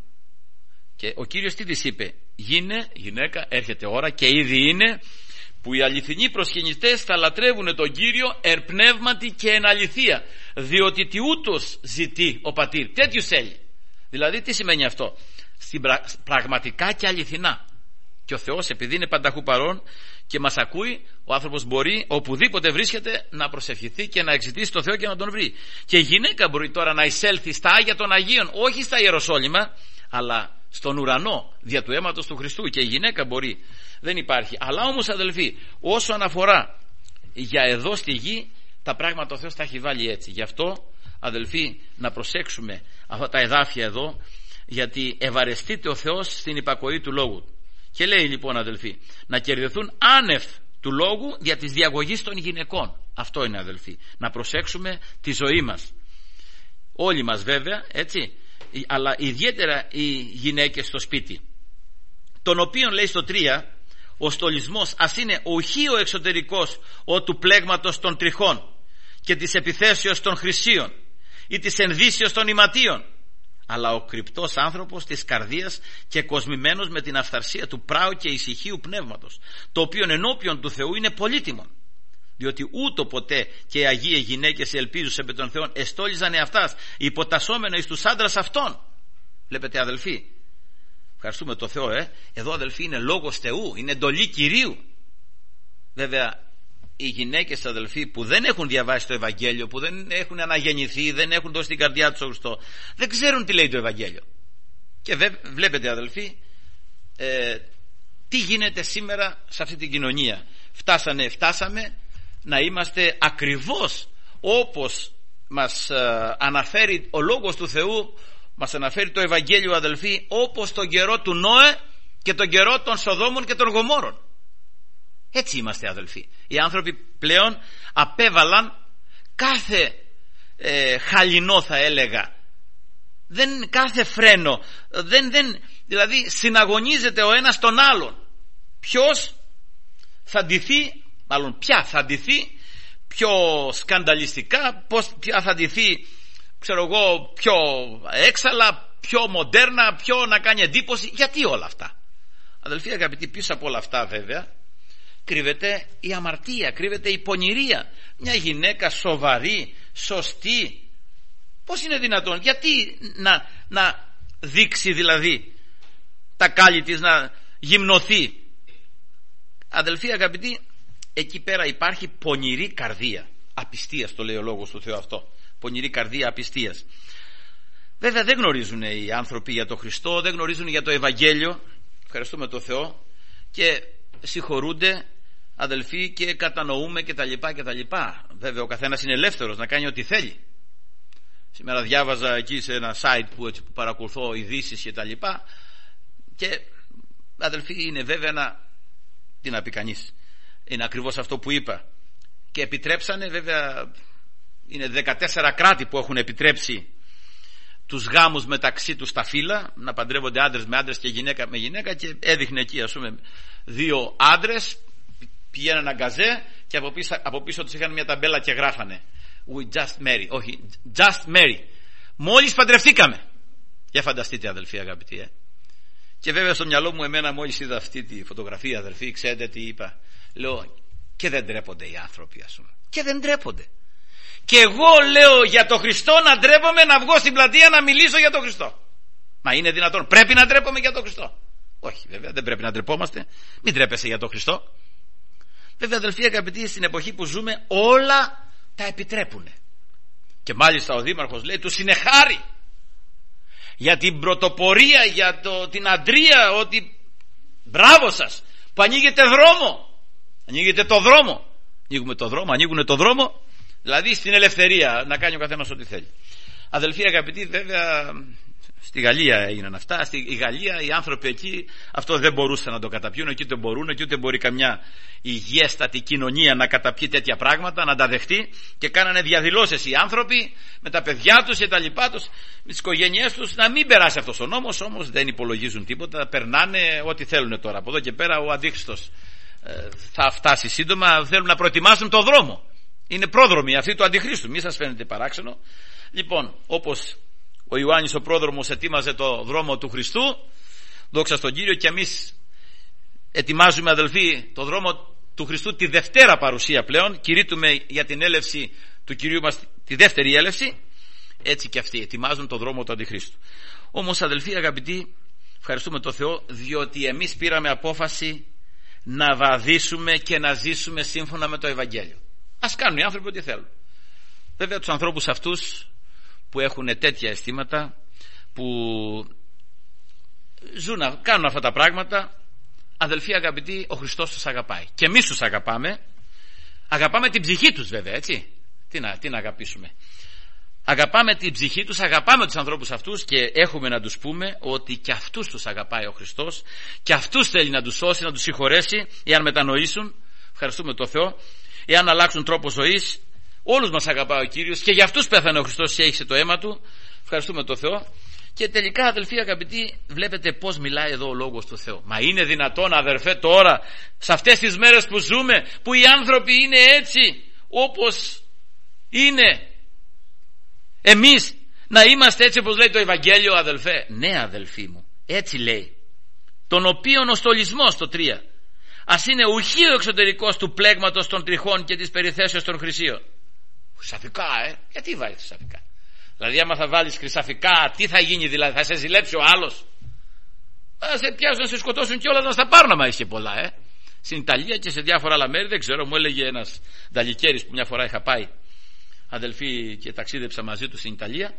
[SPEAKER 1] Και ο Κύριος τι της είπε? Γίνε γυναίκα, έρχεται ώρα και ήδη είναι που οι αληθινοί προσκυνητές θα λατρεύουν τον Κύριο εν πνεύματι και εν αληθεία, διότι τι ούτως ζητεί ο Πατήρ, τέτοιους θέλει. Δηλαδή τι σημαίνει αυτό? Πραγματικά και αληθινά. Και ο Θεός επειδή είναι πανταχού παρόν και μας ακούει, ο άνθρωπος μπορεί οπουδήποτε βρίσκεται να προσευχηθεί και να εξητήσει το Θεό και να τον βρει. Και η γυναίκα μπορεί τώρα να εισέλθει στα Άγια των Αγίων, όχι στα Ιεροσόλυμα, αλλά στον ουρανό δια του αίματος του Χριστού. Και η γυναίκα μπορεί, δεν υπάρχει. Αλλά όμως αδελφοί, όσον αφορά για εδώ στη γη, τα πράγματα ο Θεός τα έχει βάλει έτσι. Γι' αυτό αδελφοί να προσέξουμε αυτά τα εδάφια εδώ, γιατί ευαρεστείται ο Θεός στην υπακοή του λόγου. Και λέει λοιπόν αδελφοί, να κερδιθούν άνευ του λόγου δια της διαγωγής των γυναικών. Αυτό είναι αδελφοί, να προσέξουμε τη ζωή μας, όλοι μας βέβαια, έτσι, αλλά ιδιαίτερα οι γυναίκες στο σπίτι, των οποίων λέει στο 3, ο στολισμός ας είναι ουχή ο εξωτερικός ο του πλέγματος των τριχών και της επιθέσεως των χρυσίων ή της ενδύσεως των ηματίων, αλλά ο κρυπτός άνθρωπος της καρδίας και κοσμημένος με την αυθαρσία του πράου και ησυχίου πνεύματος, το οποίο ενώπιον του Θεού είναι πολύτιμον, διότι ούτω ποτέ και οι αγίοι γυναίκες ελπίζους επί των Θεών εστόλιζαν εαυτάς υποτασσόμενα εις τους άντρας αυτών. Βλέπετε αδελφοί, ευχαριστούμε το Θεό. Εδώ αδελφοί είναι λόγος Θεού, είναι εντολή Κυρίου. Βέβαια οι γυναίκες αδελφοί που δεν έχουν διαβάσει το Ευαγγέλιο, που δεν έχουν αναγεννηθεί, δεν έχουν δώσει την καρδιά τους στο Χριστό, δεν ξέρουν τι λέει το Ευαγγέλιο. Και βλέπετε αδελφοί τι γίνεται σήμερα σε αυτή την κοινωνία. Φτάσαμε να είμαστε ακριβώς όπως μας αναφέρει ο Λόγος του Θεού, μας αναφέρει το Ευαγγέλιο αδελφοί, όπως τον καιρό του Νόε και τον καιρό των Σοδόμων και των Γομόρων. Έτσι είμαστε αδελφοί. Οι άνθρωποι πλέον απέβαλαν κάθε χαλινό, θα έλεγα, κάθε φρένο, δηλαδή συναγωνίζεται ο ένας τον άλλον. Ποιος θα ντυθεί, μάλλον ποια θα ντυθεί πιο σκανδαλιστικά, ποια θα ντυθεί, ξέρω εγώ, πιο έξαλα, πιο μοντέρνα, πιο να κάνει εντύπωση. Γιατί όλα αυτά αδελφοί αγαπητοί? Πίσω από όλα αυτά βέβαια κρύβεται η αμαρτία, κρύβεται η πονηρία. Μια γυναίκα σοβαρή, σωστή, πώς είναι δυνατόν, γιατί να δείξει δηλαδή τα κάλλη της, να γυμνοθεί? Αδελφοί αγαπητοί, εκεί πέρα υπάρχει πονηρή καρδία απιστίας, το λέει ο λόγος του Θεού αυτό. Πονηρή καρδία απιστίας. Βέβαια δεν γνωρίζουν οι άνθρωποι για τον Χριστό, δεν γνωρίζουν για το Ευαγγέλιο, ευχαριστούμε τον Θεό, και συγχωρούνται αδελφοί και κατανοούμε κτλ. Βέβαια ο καθένας είναι ελεύθερος να κάνει ό,τι θέλει. Σήμερα διάβαζα εκεί σε ένα site που παρακολουθώ ειδήσεις κτλ. Και αδελφοί, είναι βέβαια τι να πει κανείς, είναι ακριβώς αυτό που είπα. Και επιτρέψανε, βέβαια είναι 14 κράτη που έχουν επιτρέψει τους γάμους μεταξύ τους στα φύλλα, να παντρεύονται άντρες με άντρες και γυναίκα με γυναίκα, και έδειχνε εκεί ας πούμε 2 άντρες πηγαίναν αγκαζέ και από πίσω τους είχαν μια ταμπέλα και γράφανε We just marry. Όχι, just marry. Μόλις παντρευτήκαμε. Για φανταστείτε αδελφοί αγαπητοί. Και βέβαια στο μυαλό μου εμένα μόλις είδα αυτή τη φωτογραφία, αδελφοί, ξέρετε τι είπα? Λέω, και δεν ντρέπονται οι άνθρωποι ας πούμε. Και δεν ντρέπονται. Και εγώ λέω για τον Χριστό να ντρέπομαι να βγω στην πλατεία να μιλήσω για τον Χριστό? Μα είναι δυνατόν? Πρέπει να ντρέπομαι για τον Χριστό? Όχι, βέβαια δεν πρέπει να ντρεπόμαστε. Μην ντρέπεσαι για τον Χριστό. Βέβαια αδελφοί αγαπητοί, στην εποχή που ζούμε όλα τα επιτρέπουν. Και μάλιστα ο Δήμαρχος λέει τους είναι χάρη για την πρωτοπορία, για την αντρία, ότι μπράβο σας που ανοίγετε δρόμο. Ανοίγετε το δρόμο. Ανοίγουν το δρόμο, δηλαδή στην ελευθερία να κάνει ο καθένας ό,τι θέλει. Αδελφοί αγαπητοί, βέβαια στη Γαλλία έγιναν αυτά. Στη Γαλλία οι άνθρωποι εκεί αυτό δεν μπορούσαν να το καταπιούν, και ούτε μπορούν, και ούτε μπορεί καμιά υγιέστατη κοινωνία να καταπιεί τέτοια πράγματα, να τα δεχτεί, και κάνανε διαδηλώσεις οι άνθρωποι με τα παιδιά τους και τα λοιπά τους, με τις οικογένειές τους, να μην περάσει αυτός ο νόμος. Όμως δεν υπολογίζουν τίποτα, περνάνε ό,τι θέλουν τώρα. Από εδώ και πέρα ο Αντίχριστος θα φτάσει σύντομα, θέλουν να προετοιμάσουν το δρόμο. Είναι πρόδρομοι αυτοί του Αντιχρίστου, μη σας φαίνεται παράξενο? Λοιπόν, όπως ο Ιωάννης ο πρόδρομος ετοίμαζε το δρόμο του Χριστού, δόξα στον Κύριο, και εμείς ετοιμάζουμε αδελφοί το δρόμο του Χριστού, τη Δευτέρα παρουσία πλέον. κηρύττουμε για την έλευση του Κυρίου μας, τη δεύτερη έλευση. Έτσι και αυτοί ετοιμάζουν το δρόμο του Αντιχρίστου. Όμως αδελφοί αγαπητοί, ευχαριστούμε τον Θεό, διότι εμείς πήραμε απόφαση να βαδίσουμε και να ζήσουμε σύμφωνα με το Ευαγγέλιο. Ας κάνουν οι άνθρωποι ό,τι θέλουν. Βέβαια τους ανθρώπους αυτούς που έχουν τέτοια αισθήματα, που ζουν, κάνουν αυτά τα πράγματα, αδελφοί αγαπητοί, ο Χριστός τους αγαπάει. Και εμείς τους αγαπάμε. Αγαπάμε την ψυχή τους βέβαια, έτσι. Τι να αγαπήσουμε? Αγαπάμε την ψυχή τους, αγαπάμε τους ανθρώπους αυτούς, και έχουμε να τους πούμε ότι και αυτούς τους αγαπάει ο Χριστός, και αυτούς θέλει να τους σώσει, να τους συγχωρέσει, εάν μετανοήσουν. Ευχαριστούμε τον Θεό. Εάν αλλάξουν τρόπο ζωής, όλους μας αγαπάει ο Κύριος, και για αυτούς πέθανε ο Χριστός και έχισε το αίμα του. Ευχαριστούμε τον Θεό. Και τελικά αδελφοί αγαπητοί, βλέπετε πως μιλάει εδώ ο λόγος του Θεού. Μα είναι δυνατόν αδερφέ τώρα, σε αυτές τις μέρες που ζούμε, που οι άνθρωποι είναι έτσι όπως είναι, εμείς να είμαστε έτσι όπως λέει το Ευαγγέλιο αδελφέ? Ναι αδελφοί μου, έτσι λέει. Τον οποίον ο στολισμός, το 3, ας είναι ουχή ο εξωτερικός του πλέγματος των τριχών και της περιθέσεως των χρυσίων. Χρυσαφικά, γιατί βάλεις χρυσαφικά? Δηλαδή άμα θα βάλεις χρυσαφικά, τι θα γίνει? Δηλαδή θα σε ζηλέψει ο άλλος? Θα σε πιάσουν να σε σκοτώσουν κιόλας, να στα πάρουν άμα είσαι πολλά. Στην Ιταλία και σε διάφορα άλλα μέρη, δεν ξέρω, μου έλεγε ένας νταλικέρης που μια φορά είχα πάει αδελφοί και ταξίδεψα μαζί του στην Ιταλία.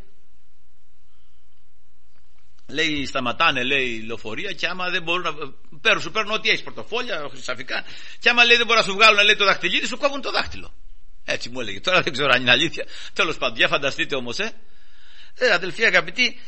[SPEAKER 1] Λέει σταματάνε, λέει, λεωφορεία, και άμα δεν μπορούν να σου παίρνουν ό,τι έχεις, πορτοφόλια, χρυσαφικά, και άμα λέει δεν μπορούν να σου βγάλουν, λέει, το δαχτυλίδι, σου κόβουν το δάχτυλο. Έτσι μου έλεγε. Τώρα δεν ξέρω αν είναι αλήθεια. Τέλος πάντων, για φανταστείτε όμως, αδελφοί αγαπητοί,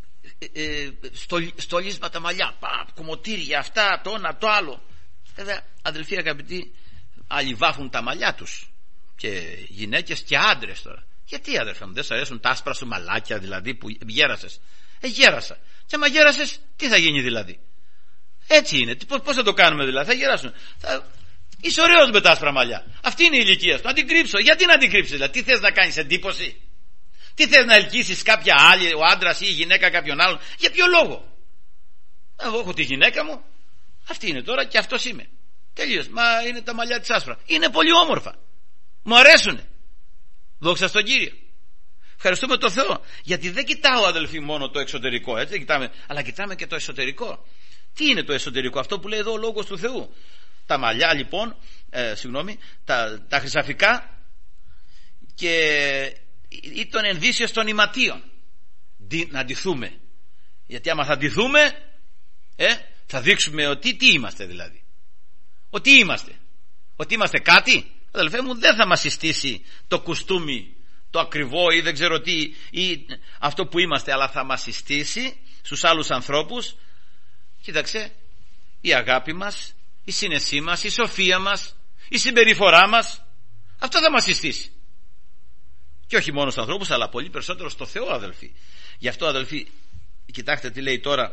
[SPEAKER 1] στολίσματα, μαλλιά, κομμωτήρια, αυτά, το ένα, το άλλο. Αδελφοί αγαπητοί, άλλοι βάφουν τα μαλλιά τους, και γυναίκες και άντρες τώρα. Γιατί αδελφέ μου, δεν σ' αρέσουν τα άσπρα σου μαλάκια δηλαδή που γέρασες? Γέρασα. Και άμα γέρασες, τι θα γίνει δηλαδή? Έτσι είναι. Πώς θα το κάνουμε δηλαδή? Θα γεράσουν. Είσαι ωραίος με τα άσπρα μαλλιά. Αυτή είναι η ηλικία σου. Να την κρύψω. Γιατί να την κρύψεις δηλαδή? Τι θες να κάνεις εντύπωση? Τι θες να ελκύσεις κάποια άλλη, ο άντρας ή η γυναίκα κάποιον άλλον? Για ποιο λόγο? Εγώ έχω τη γυναίκα μου, αυτή είναι τώρα, και αυτός είμαι. Τελείως. Μα είναι τα μαλλιά της άσπρα. Είναι πολύ όμορφα. Μου αρέσουνε. Δόξα στον Κύριο. Ευχαριστούμε τον Θεό. Γιατί δεν κοιτάω, αδελφοί, μόνο το εξωτερικό, έτσι, δεν κοιτάμε, αλλά κοιτάμε και το εσωτερικό. Τι είναι το εσωτερικό? Αυτό που λέει εδώ ο Λόγος του Θεού. Τα μαλλιά λοιπόν, τα χρυσαφικά και ή των ενδύσεως των ηματίων. Να ντυθούμε. Γιατί άμα θα ντυθούμε, θα δείξουμε ότι τι είμαστε δηλαδή. Ότι είμαστε κάτι. Αδελφέ μου, δεν θα μας συστήσει το κουστούμι, το ακριβό ή δεν ξέρω τι, ή αυτό που είμαστε, αλλά θα μας συστήσει στους άλλους ανθρώπους, κοίταξε, η αγάπη μας, η σύνεσή μας, η σοφία μας, η συμπεριφορά μας. Αυτό θα μας συστήσει. Και όχι μόνο στους ανθρώπους, αλλά πολύ περισσότερο στο Θεό, αδελφοί. Γι' αυτό, αδελφοί, κοιτάξτε τι λέει τώρα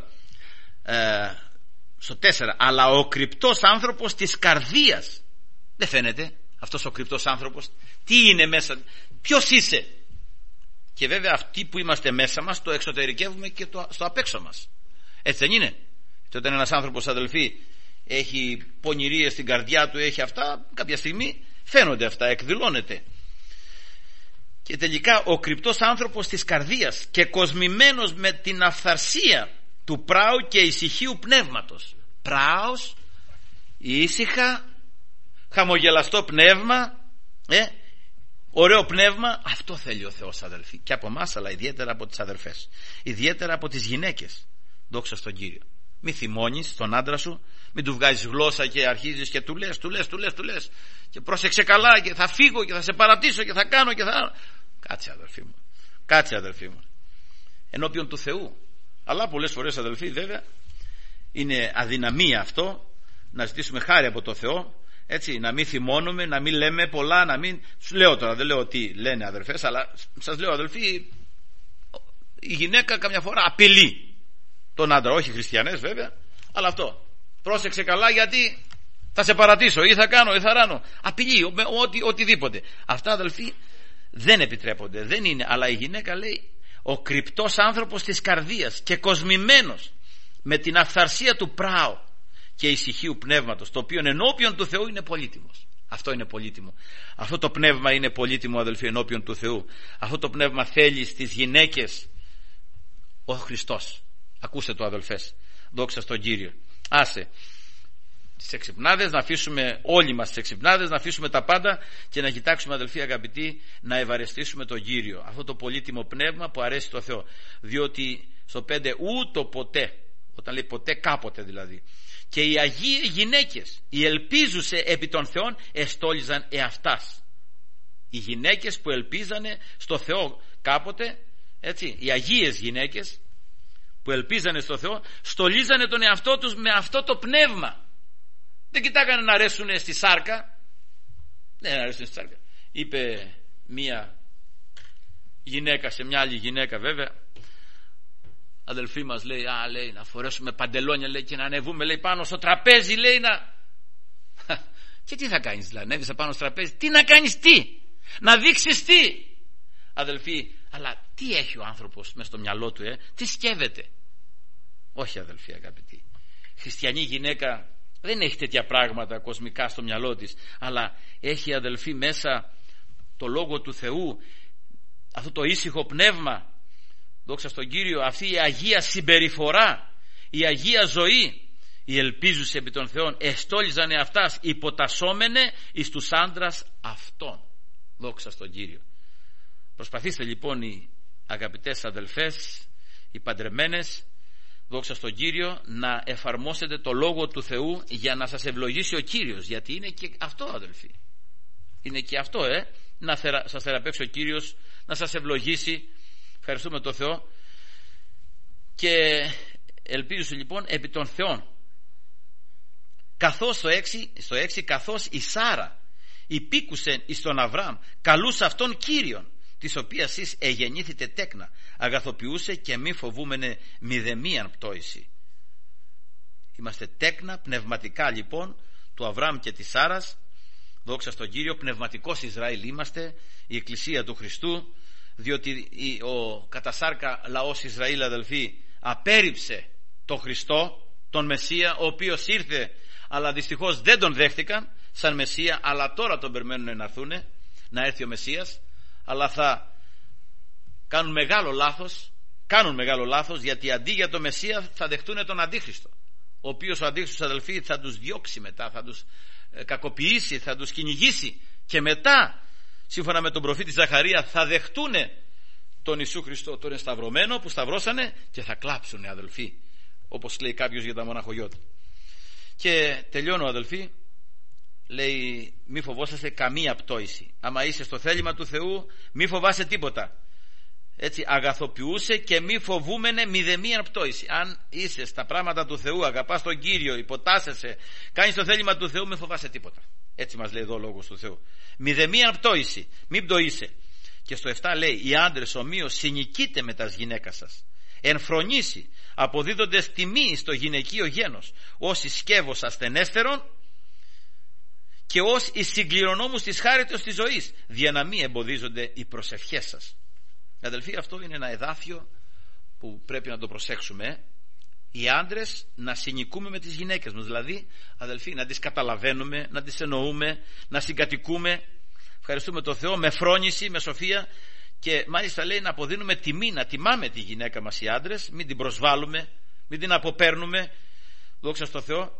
[SPEAKER 1] στο 4. Αλλά ο κρυπτός άνθρωπος της καρδίας. Δεν φαίνεται αυτός ο κρυπτός άνθρωπος? Τι είναι μέσα? Ποιος είσαι? Και βέβαια αυτοί που είμαστε μέσα μας το εξωτερικεύουμε και στο απέξω μας. Έτσι δεν είναι? Και όταν ένας άνθρωπος, αδελφοί, έχει πονηρίες στην καρδιά του, έχει αυτά, κάποια στιγμή φαίνονται αυτά, εκδηλώνεται. Και τελικά ο κρυπτός άνθρωπος της καρδίας και κοσμημένος με την αυθαρσία του πράου και ησυχίου πνεύματος. Πράος, ήσυχα, χαμογελαστό πνεύμα, ωραίο πνεύμα. Αυτό θέλει ο Θεός, αδελφοί, και από εμάς, αλλά ιδιαίτερα από τις αδερφές, ιδιαίτερα από τις γυναίκες. Δόξα στον Κύριο. Μη θυμώνεις τον άντρα σου, μην του βγάζεις γλώσσα και αρχίζεις και του λες και πρόσεξε καλά και θα φύγω και θα σε παρατήσω και θα κάνω και θα... Κάτσε αδελφοί μου, ενώπιον του Θεού. Αλλά πολλές φορές, αδελφοί, βέβαια είναι αδυναμία αυτό, να ζητήσουμε χάρη από το Θεό, έτσι, να μην θυμώνουμε, να μην λέμε πολλά, να μην... Σου λέω τώρα, δεν λέω τι λένε αδελφές, αλλά σας λέω, αδελφοί, η γυναίκα καμιά φορά απειλεί τον άντρα, όχι χριστιανές βέβαια, αλλά αυτό, πρόσεξε καλά γιατί θα σε παρατήσω ή θα κάνω ή θα ράνω. Απειλεί με οτιδήποτε. Αυτά, αδελφοί, δεν επιτρέπονται, δεν είναι. Αλλά η γυναίκα λέει ο κρυπτός άνθρωπος της καρδίας και κοσμημένος με την αυθαρσία του πράου και ησυχίου πνεύματος, το οποίο ενώπιον του Θεού είναι πολύτιμος. Αυτό είναι πολύτιμο. Αυτό το πνεύμα είναι πολύτιμο, αδελφοί, ενώπιον του Θεού. Αυτό το πνεύμα θέλει στις γυναίκες ο Χριστός. Ακούστε το, αδελφές. Δόξα στον Κύριο. Άσε τις εξυπνάδες, να αφήσουμε όλοι μας τις εξυπνάδες, να αφήσουμε τα πάντα και να κοιτάξουμε, αδελφοί αγαπητοί, να ευαρεστήσουμε τον Κύριο. Αυτό το πολύτιμο πνεύμα που αρέσει το Θεό. Διότι στο 5 ούτω ποτέ, όταν λέει ποτέ, κάποτε δηλαδή, και οι Αγίοι γυναίκες, οι ελπίζουσε επί των Θεών, εστόλιζαν εαυτάς. Οι γυναίκες που ελπίζανε στο Θεό κάποτε, έτσι, οι Αγίες γυναίκες που ελπίζανε στο Θεό, στολίζανε τον εαυτό τους με αυτό το πνεύμα. Δεν κοιτάγανε να αρέσουν στη σάρκα. Δεν αρέσουν στη σάρκα. Είπε μία γυναίκα σε μια άλλη γυναίκα, βέβαια, αδελφή μας, λέει, λέει, να φορέσουμε παντελόνια, λέει, και να ανεβούμε, λέει, πάνω στο τραπέζι, λέει, να... Και τι θα κάνεις, δηλαδή, ανέβεις πάνω στο τραπέζι, τι να κάνεις, τι, να δείξεις τι, αδελφοί, αλλά τι έχει ο άνθρωπος μες στο μυαλό του, τι σκέφτεται? Όχι, αδελφοί αγαπητοί, χριστιανή γυναίκα δεν έχει τέτοια πράγματα κοσμικά στο μυαλό της, αλλά έχει, αδελφοί, μέσα το Λόγο του Θεού, αυτό το ήσυχο πνεύμα, δόξα στον Κύριο, αυτή η αγία συμπεριφορά, η αγία ζωή. Οι ελπίζους επί των Θεών εστόλιζανε αυτάς υποτασσόμενε εις τους άντρας αυτών. Δόξα στον Κύριο. Προσπαθήστε λοιπόν, οι αγαπητές αδελφές, οι παντρεμένες, δόξα στον Κύριο, να εφαρμόσετε το Λόγο του Θεού για να σας ευλογήσει ο Κύριος. Γιατί είναι και αυτό, αδελφοί, είναι και αυτό, να σας θεραπεύσει ο Κύριος, να σας ευλογήσει. Ευχαριστούμε τον Θεό. Και ελπίζω λοιπόν επί των Θεών. Καθώς στο 6 καθώς η Σάρα υπήκουσεν εις τον Αβραάμ, καλούς αυτόν Κύριον, της οποίας εις εγεννήθητε τέκνα, αγαθοποιούσε και μη φοβούμενε μηδεμίαν πτώηση. Είμαστε τέκνα πνευματικά λοιπόν του Αβραάμ και της Σάρας. Δόξα στον Κύριο. Πνευματικός Ισραήλ είμαστε, η Εκκλησία του Χριστού, διότι ο κατασάρκα λαός Ισραήλ, αδελφοί, απέρριψε τον Χριστό, τον Μεσσία, ο οποίος ήρθε αλλά δυστυχώς δεν τον δέχτηκαν σαν Μεσσία, αλλά τώρα τον περιμένουν να έρθουν, να έρθει ο Μεσσίας, αλλά θα κάνουν μεγάλο λάθος, γιατί αντί για το Μεσσία θα δεχτούν τον Αντίχριστο, ο οποίος ο Αντίχριστος, αδελφοί, θα τους διώξει μετά, θα τους κακοποιήσει, θα τους κυνηγήσει, και μετά, σύμφωνα με τον προφήτη Ζαχαρία, θα δεχτούν τον Ιησού Χριστό, τον εσταυρωμένο που σταυρώσανε, και θα κλάψουν, αδελφοί, όπως λέει κάποιος για τα μοναχογιώτα. Και τελειώνω, αδελφοί, λέει, μη φοβόσαστε καμία πτώηση. Άμα είσαι στο θέλημα του Θεού, μη φοβάσαι τίποτα. Έτσι, αγαθοποιούσε και μη φοβούμενε μηδεμίαν πτώηση. Αν είσαι στα πράγματα του Θεού, αγαπάς τον Κύριο, υποτάσσεσαι, κάνεις το θέλημα του Θεού, μη φοβάσαι τίποτα. Έτσι μας λέει εδώ ο λόγος του Θεού. Μηδεμίαν πτώηση, μην πτωείσαι. Και στο 7 λέει, οι άντρες ομοίως συνοικείτε με τας γυναίκας σας, εν φρονήσει, αποδίδοντες τιμή στο γυναικείο γένος, ως εις σκεύος ασθενέστερον και ως εις συγκληρονόμους της χάριτος της ζωής, δια να μην εμποδίζονται οι προσευχές σας. Αδελφοί, αυτό είναι ένα εδάφιο που πρέπει να το προσέξουμε. Οι άντρες να συνοικούμε με τις γυναίκες μας, δηλαδή, αδελφοί, να τις καταλαβαίνουμε, να τις εννοούμε, να συγκατοικούμε, ευχαριστούμε τον Θεό, με φρόνηση, με σοφία, και μάλιστα λέει να αποδίνουμε τιμή, να τιμάμε τη γυναίκα μας οι άντρες, μην την προσβάλλουμε, μην την αποπέρνουμε, δόξα στο Θεό.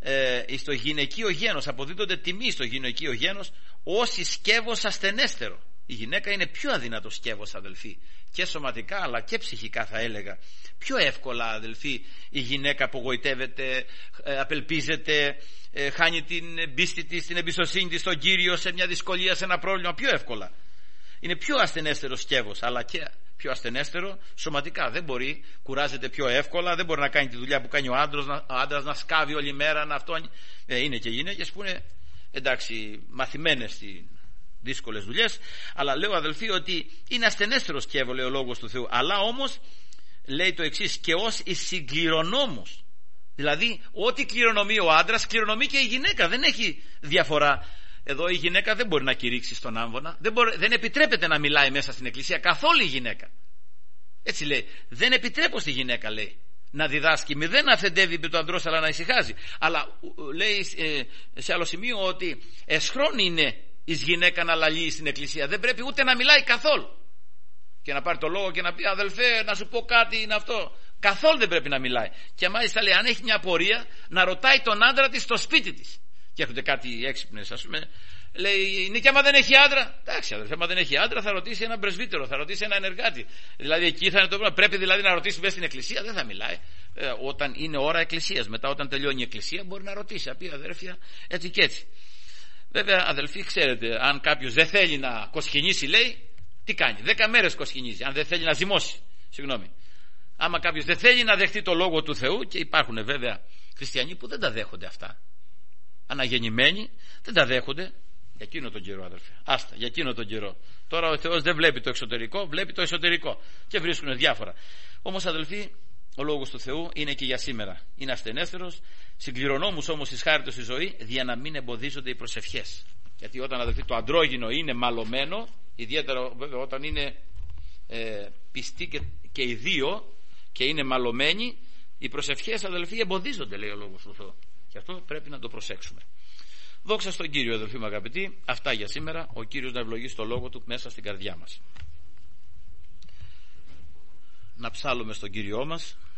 [SPEAKER 1] Στο γυναικείο γένος, αποδίδονται τιμή στο γυναικείο γένος, όσοι σκεύος ασθενέστερο. Η γυναίκα είναι πιο αδύνατο σκεύος, αδελφοί, και σωματικά αλλά και ψυχικά, θα έλεγα. Πιο εύκολα, αδελφοί, η γυναίκα απογοητεύεται, απελπίζεται, χάνει την πίστη της, την εμπιστοσύνη της στον Κύριο, σε μια δυσκολία, σε ένα πρόβλημα, πιο εύκολα. Είναι πιο ασθενέστερο σκεύος, αλλά και πιο ασθενέστερο σωματικά. Δεν μπορεί, κουράζεται πιο εύκολα, δεν μπορεί να κάνει τη δουλειά που κάνει ο άντρας, να σκάβει όλη μέρα, να αυτόνει. Είναι και γυναίκες που είναι, εντάξει, μαθημένες στη δύσκολες δουλειές, αλλά λέω, αδελφοί, ότι είναι ασθενέστερο σκεύο, λέει ο λόγος του Θεού, αλλά όμως λέει το εξής, και ως εις συγκληρονόμους, δηλαδή ό,τι κληρονομεί ο άντρας κληρονομεί και η γυναίκα, δεν έχει διαφορά. Εδώ η γυναίκα δεν μπορεί να κηρύξει στον άμβονα, δεν επιτρέπεται να μιλάει μέσα στην εκκλησία καθόλου η γυναίκα. Έτσι λέει, δεν επιτρέπω στη γυναίκα, λέει, να διδάσκει, μη δεν αφεντεύει επί του ανδρός, αλλά να ησυχάζει. Αλλά λέει σε άλλο σημείο ότι εσχρόν είναι εις γυναίκα να λαλεί στην εκκλησία, δεν πρέπει ούτε να μιλάει καθόλου, και να πάρει το λόγο και να πει, αδελφέ, να σου πω κάτι, είναι αυτό. Καθόλου δεν πρέπει να μιλάει. Και μάλιστα λέει, αν έχει μια απορία, να ρωτάει τον άντρα της στο σπίτι της. Και έρχονται κάτι έξυπνες, ας πούμε, λέει, είναι και άμα δεν έχει άντρα. Εντάξει, αδελφέ, άμα δεν έχει άντρα, θα ρωτήσει έναν πρεσβύτερο, θα ρωτήσει έναν ενεργάτη. Δηλαδή εκεί θα είναι το πρόβλημα. Πρέπει δηλαδή να ρωτήσει μέσα στην εκκλησία, δεν θα μιλάει. Όταν είναι ώρα εκκλησίας. Μετά, όταν τελειώνει η εκκλησία, μπορεί να ρωτήσει. Απεί, αδέρφια, έτσι και έτσι. Βέβαια, αδελφοί, ξέρετε, αν κάποιος δεν θέλει να κοσχηνήσει, λέει, τι κάνει? 10 μέρες κοσχηνίζει. Αν δεν θέλει να ζυμώσει, συγγνώμη. Άμα κάποιος δεν θέλει να δεχτεί το λόγο του Θεού, και υπάρχουν βέβαια χριστιανοί που δεν τα δέχονται αυτά. Αναγεννημένοι δεν τα δέχονται. Για εκείνο τον καιρό, αδελφέ. Άστα, για εκείνο τον καιρό. Τώρα ο Θεός δεν βλέπει το εξωτερικό, βλέπει το εσωτερικό. Και βρίσκουν διάφορα. Όμως, αδελφοί, ο λόγος του Θεού είναι και για σήμερα. Είναι ασθενέστερος, συγκληρονόμους όμως εις χάριτος στη ζωή, δια να μην εμποδίζονται οι προσευχές. Γιατί όταν, αδελφοί, το αντρόγυνο είναι μαλωμένο, ιδιαίτερα βέβαια όταν είναι πιστοί και οι δύο και είναι μαλωμένοι, οι προσευχές, αδελφοί, εμποδίζονται, λέει ο λόγος του Θεού. Και αυτό πρέπει να το προσέξουμε. Δόξα στον Κύριο, αδελφοί μου αγαπητοί. Αυτά για σήμερα. Ο Κύριος να ευλογήσει το λόγο του μέσα στην καρδιά μας. Να ψάλλουμε στον Κύριό μας.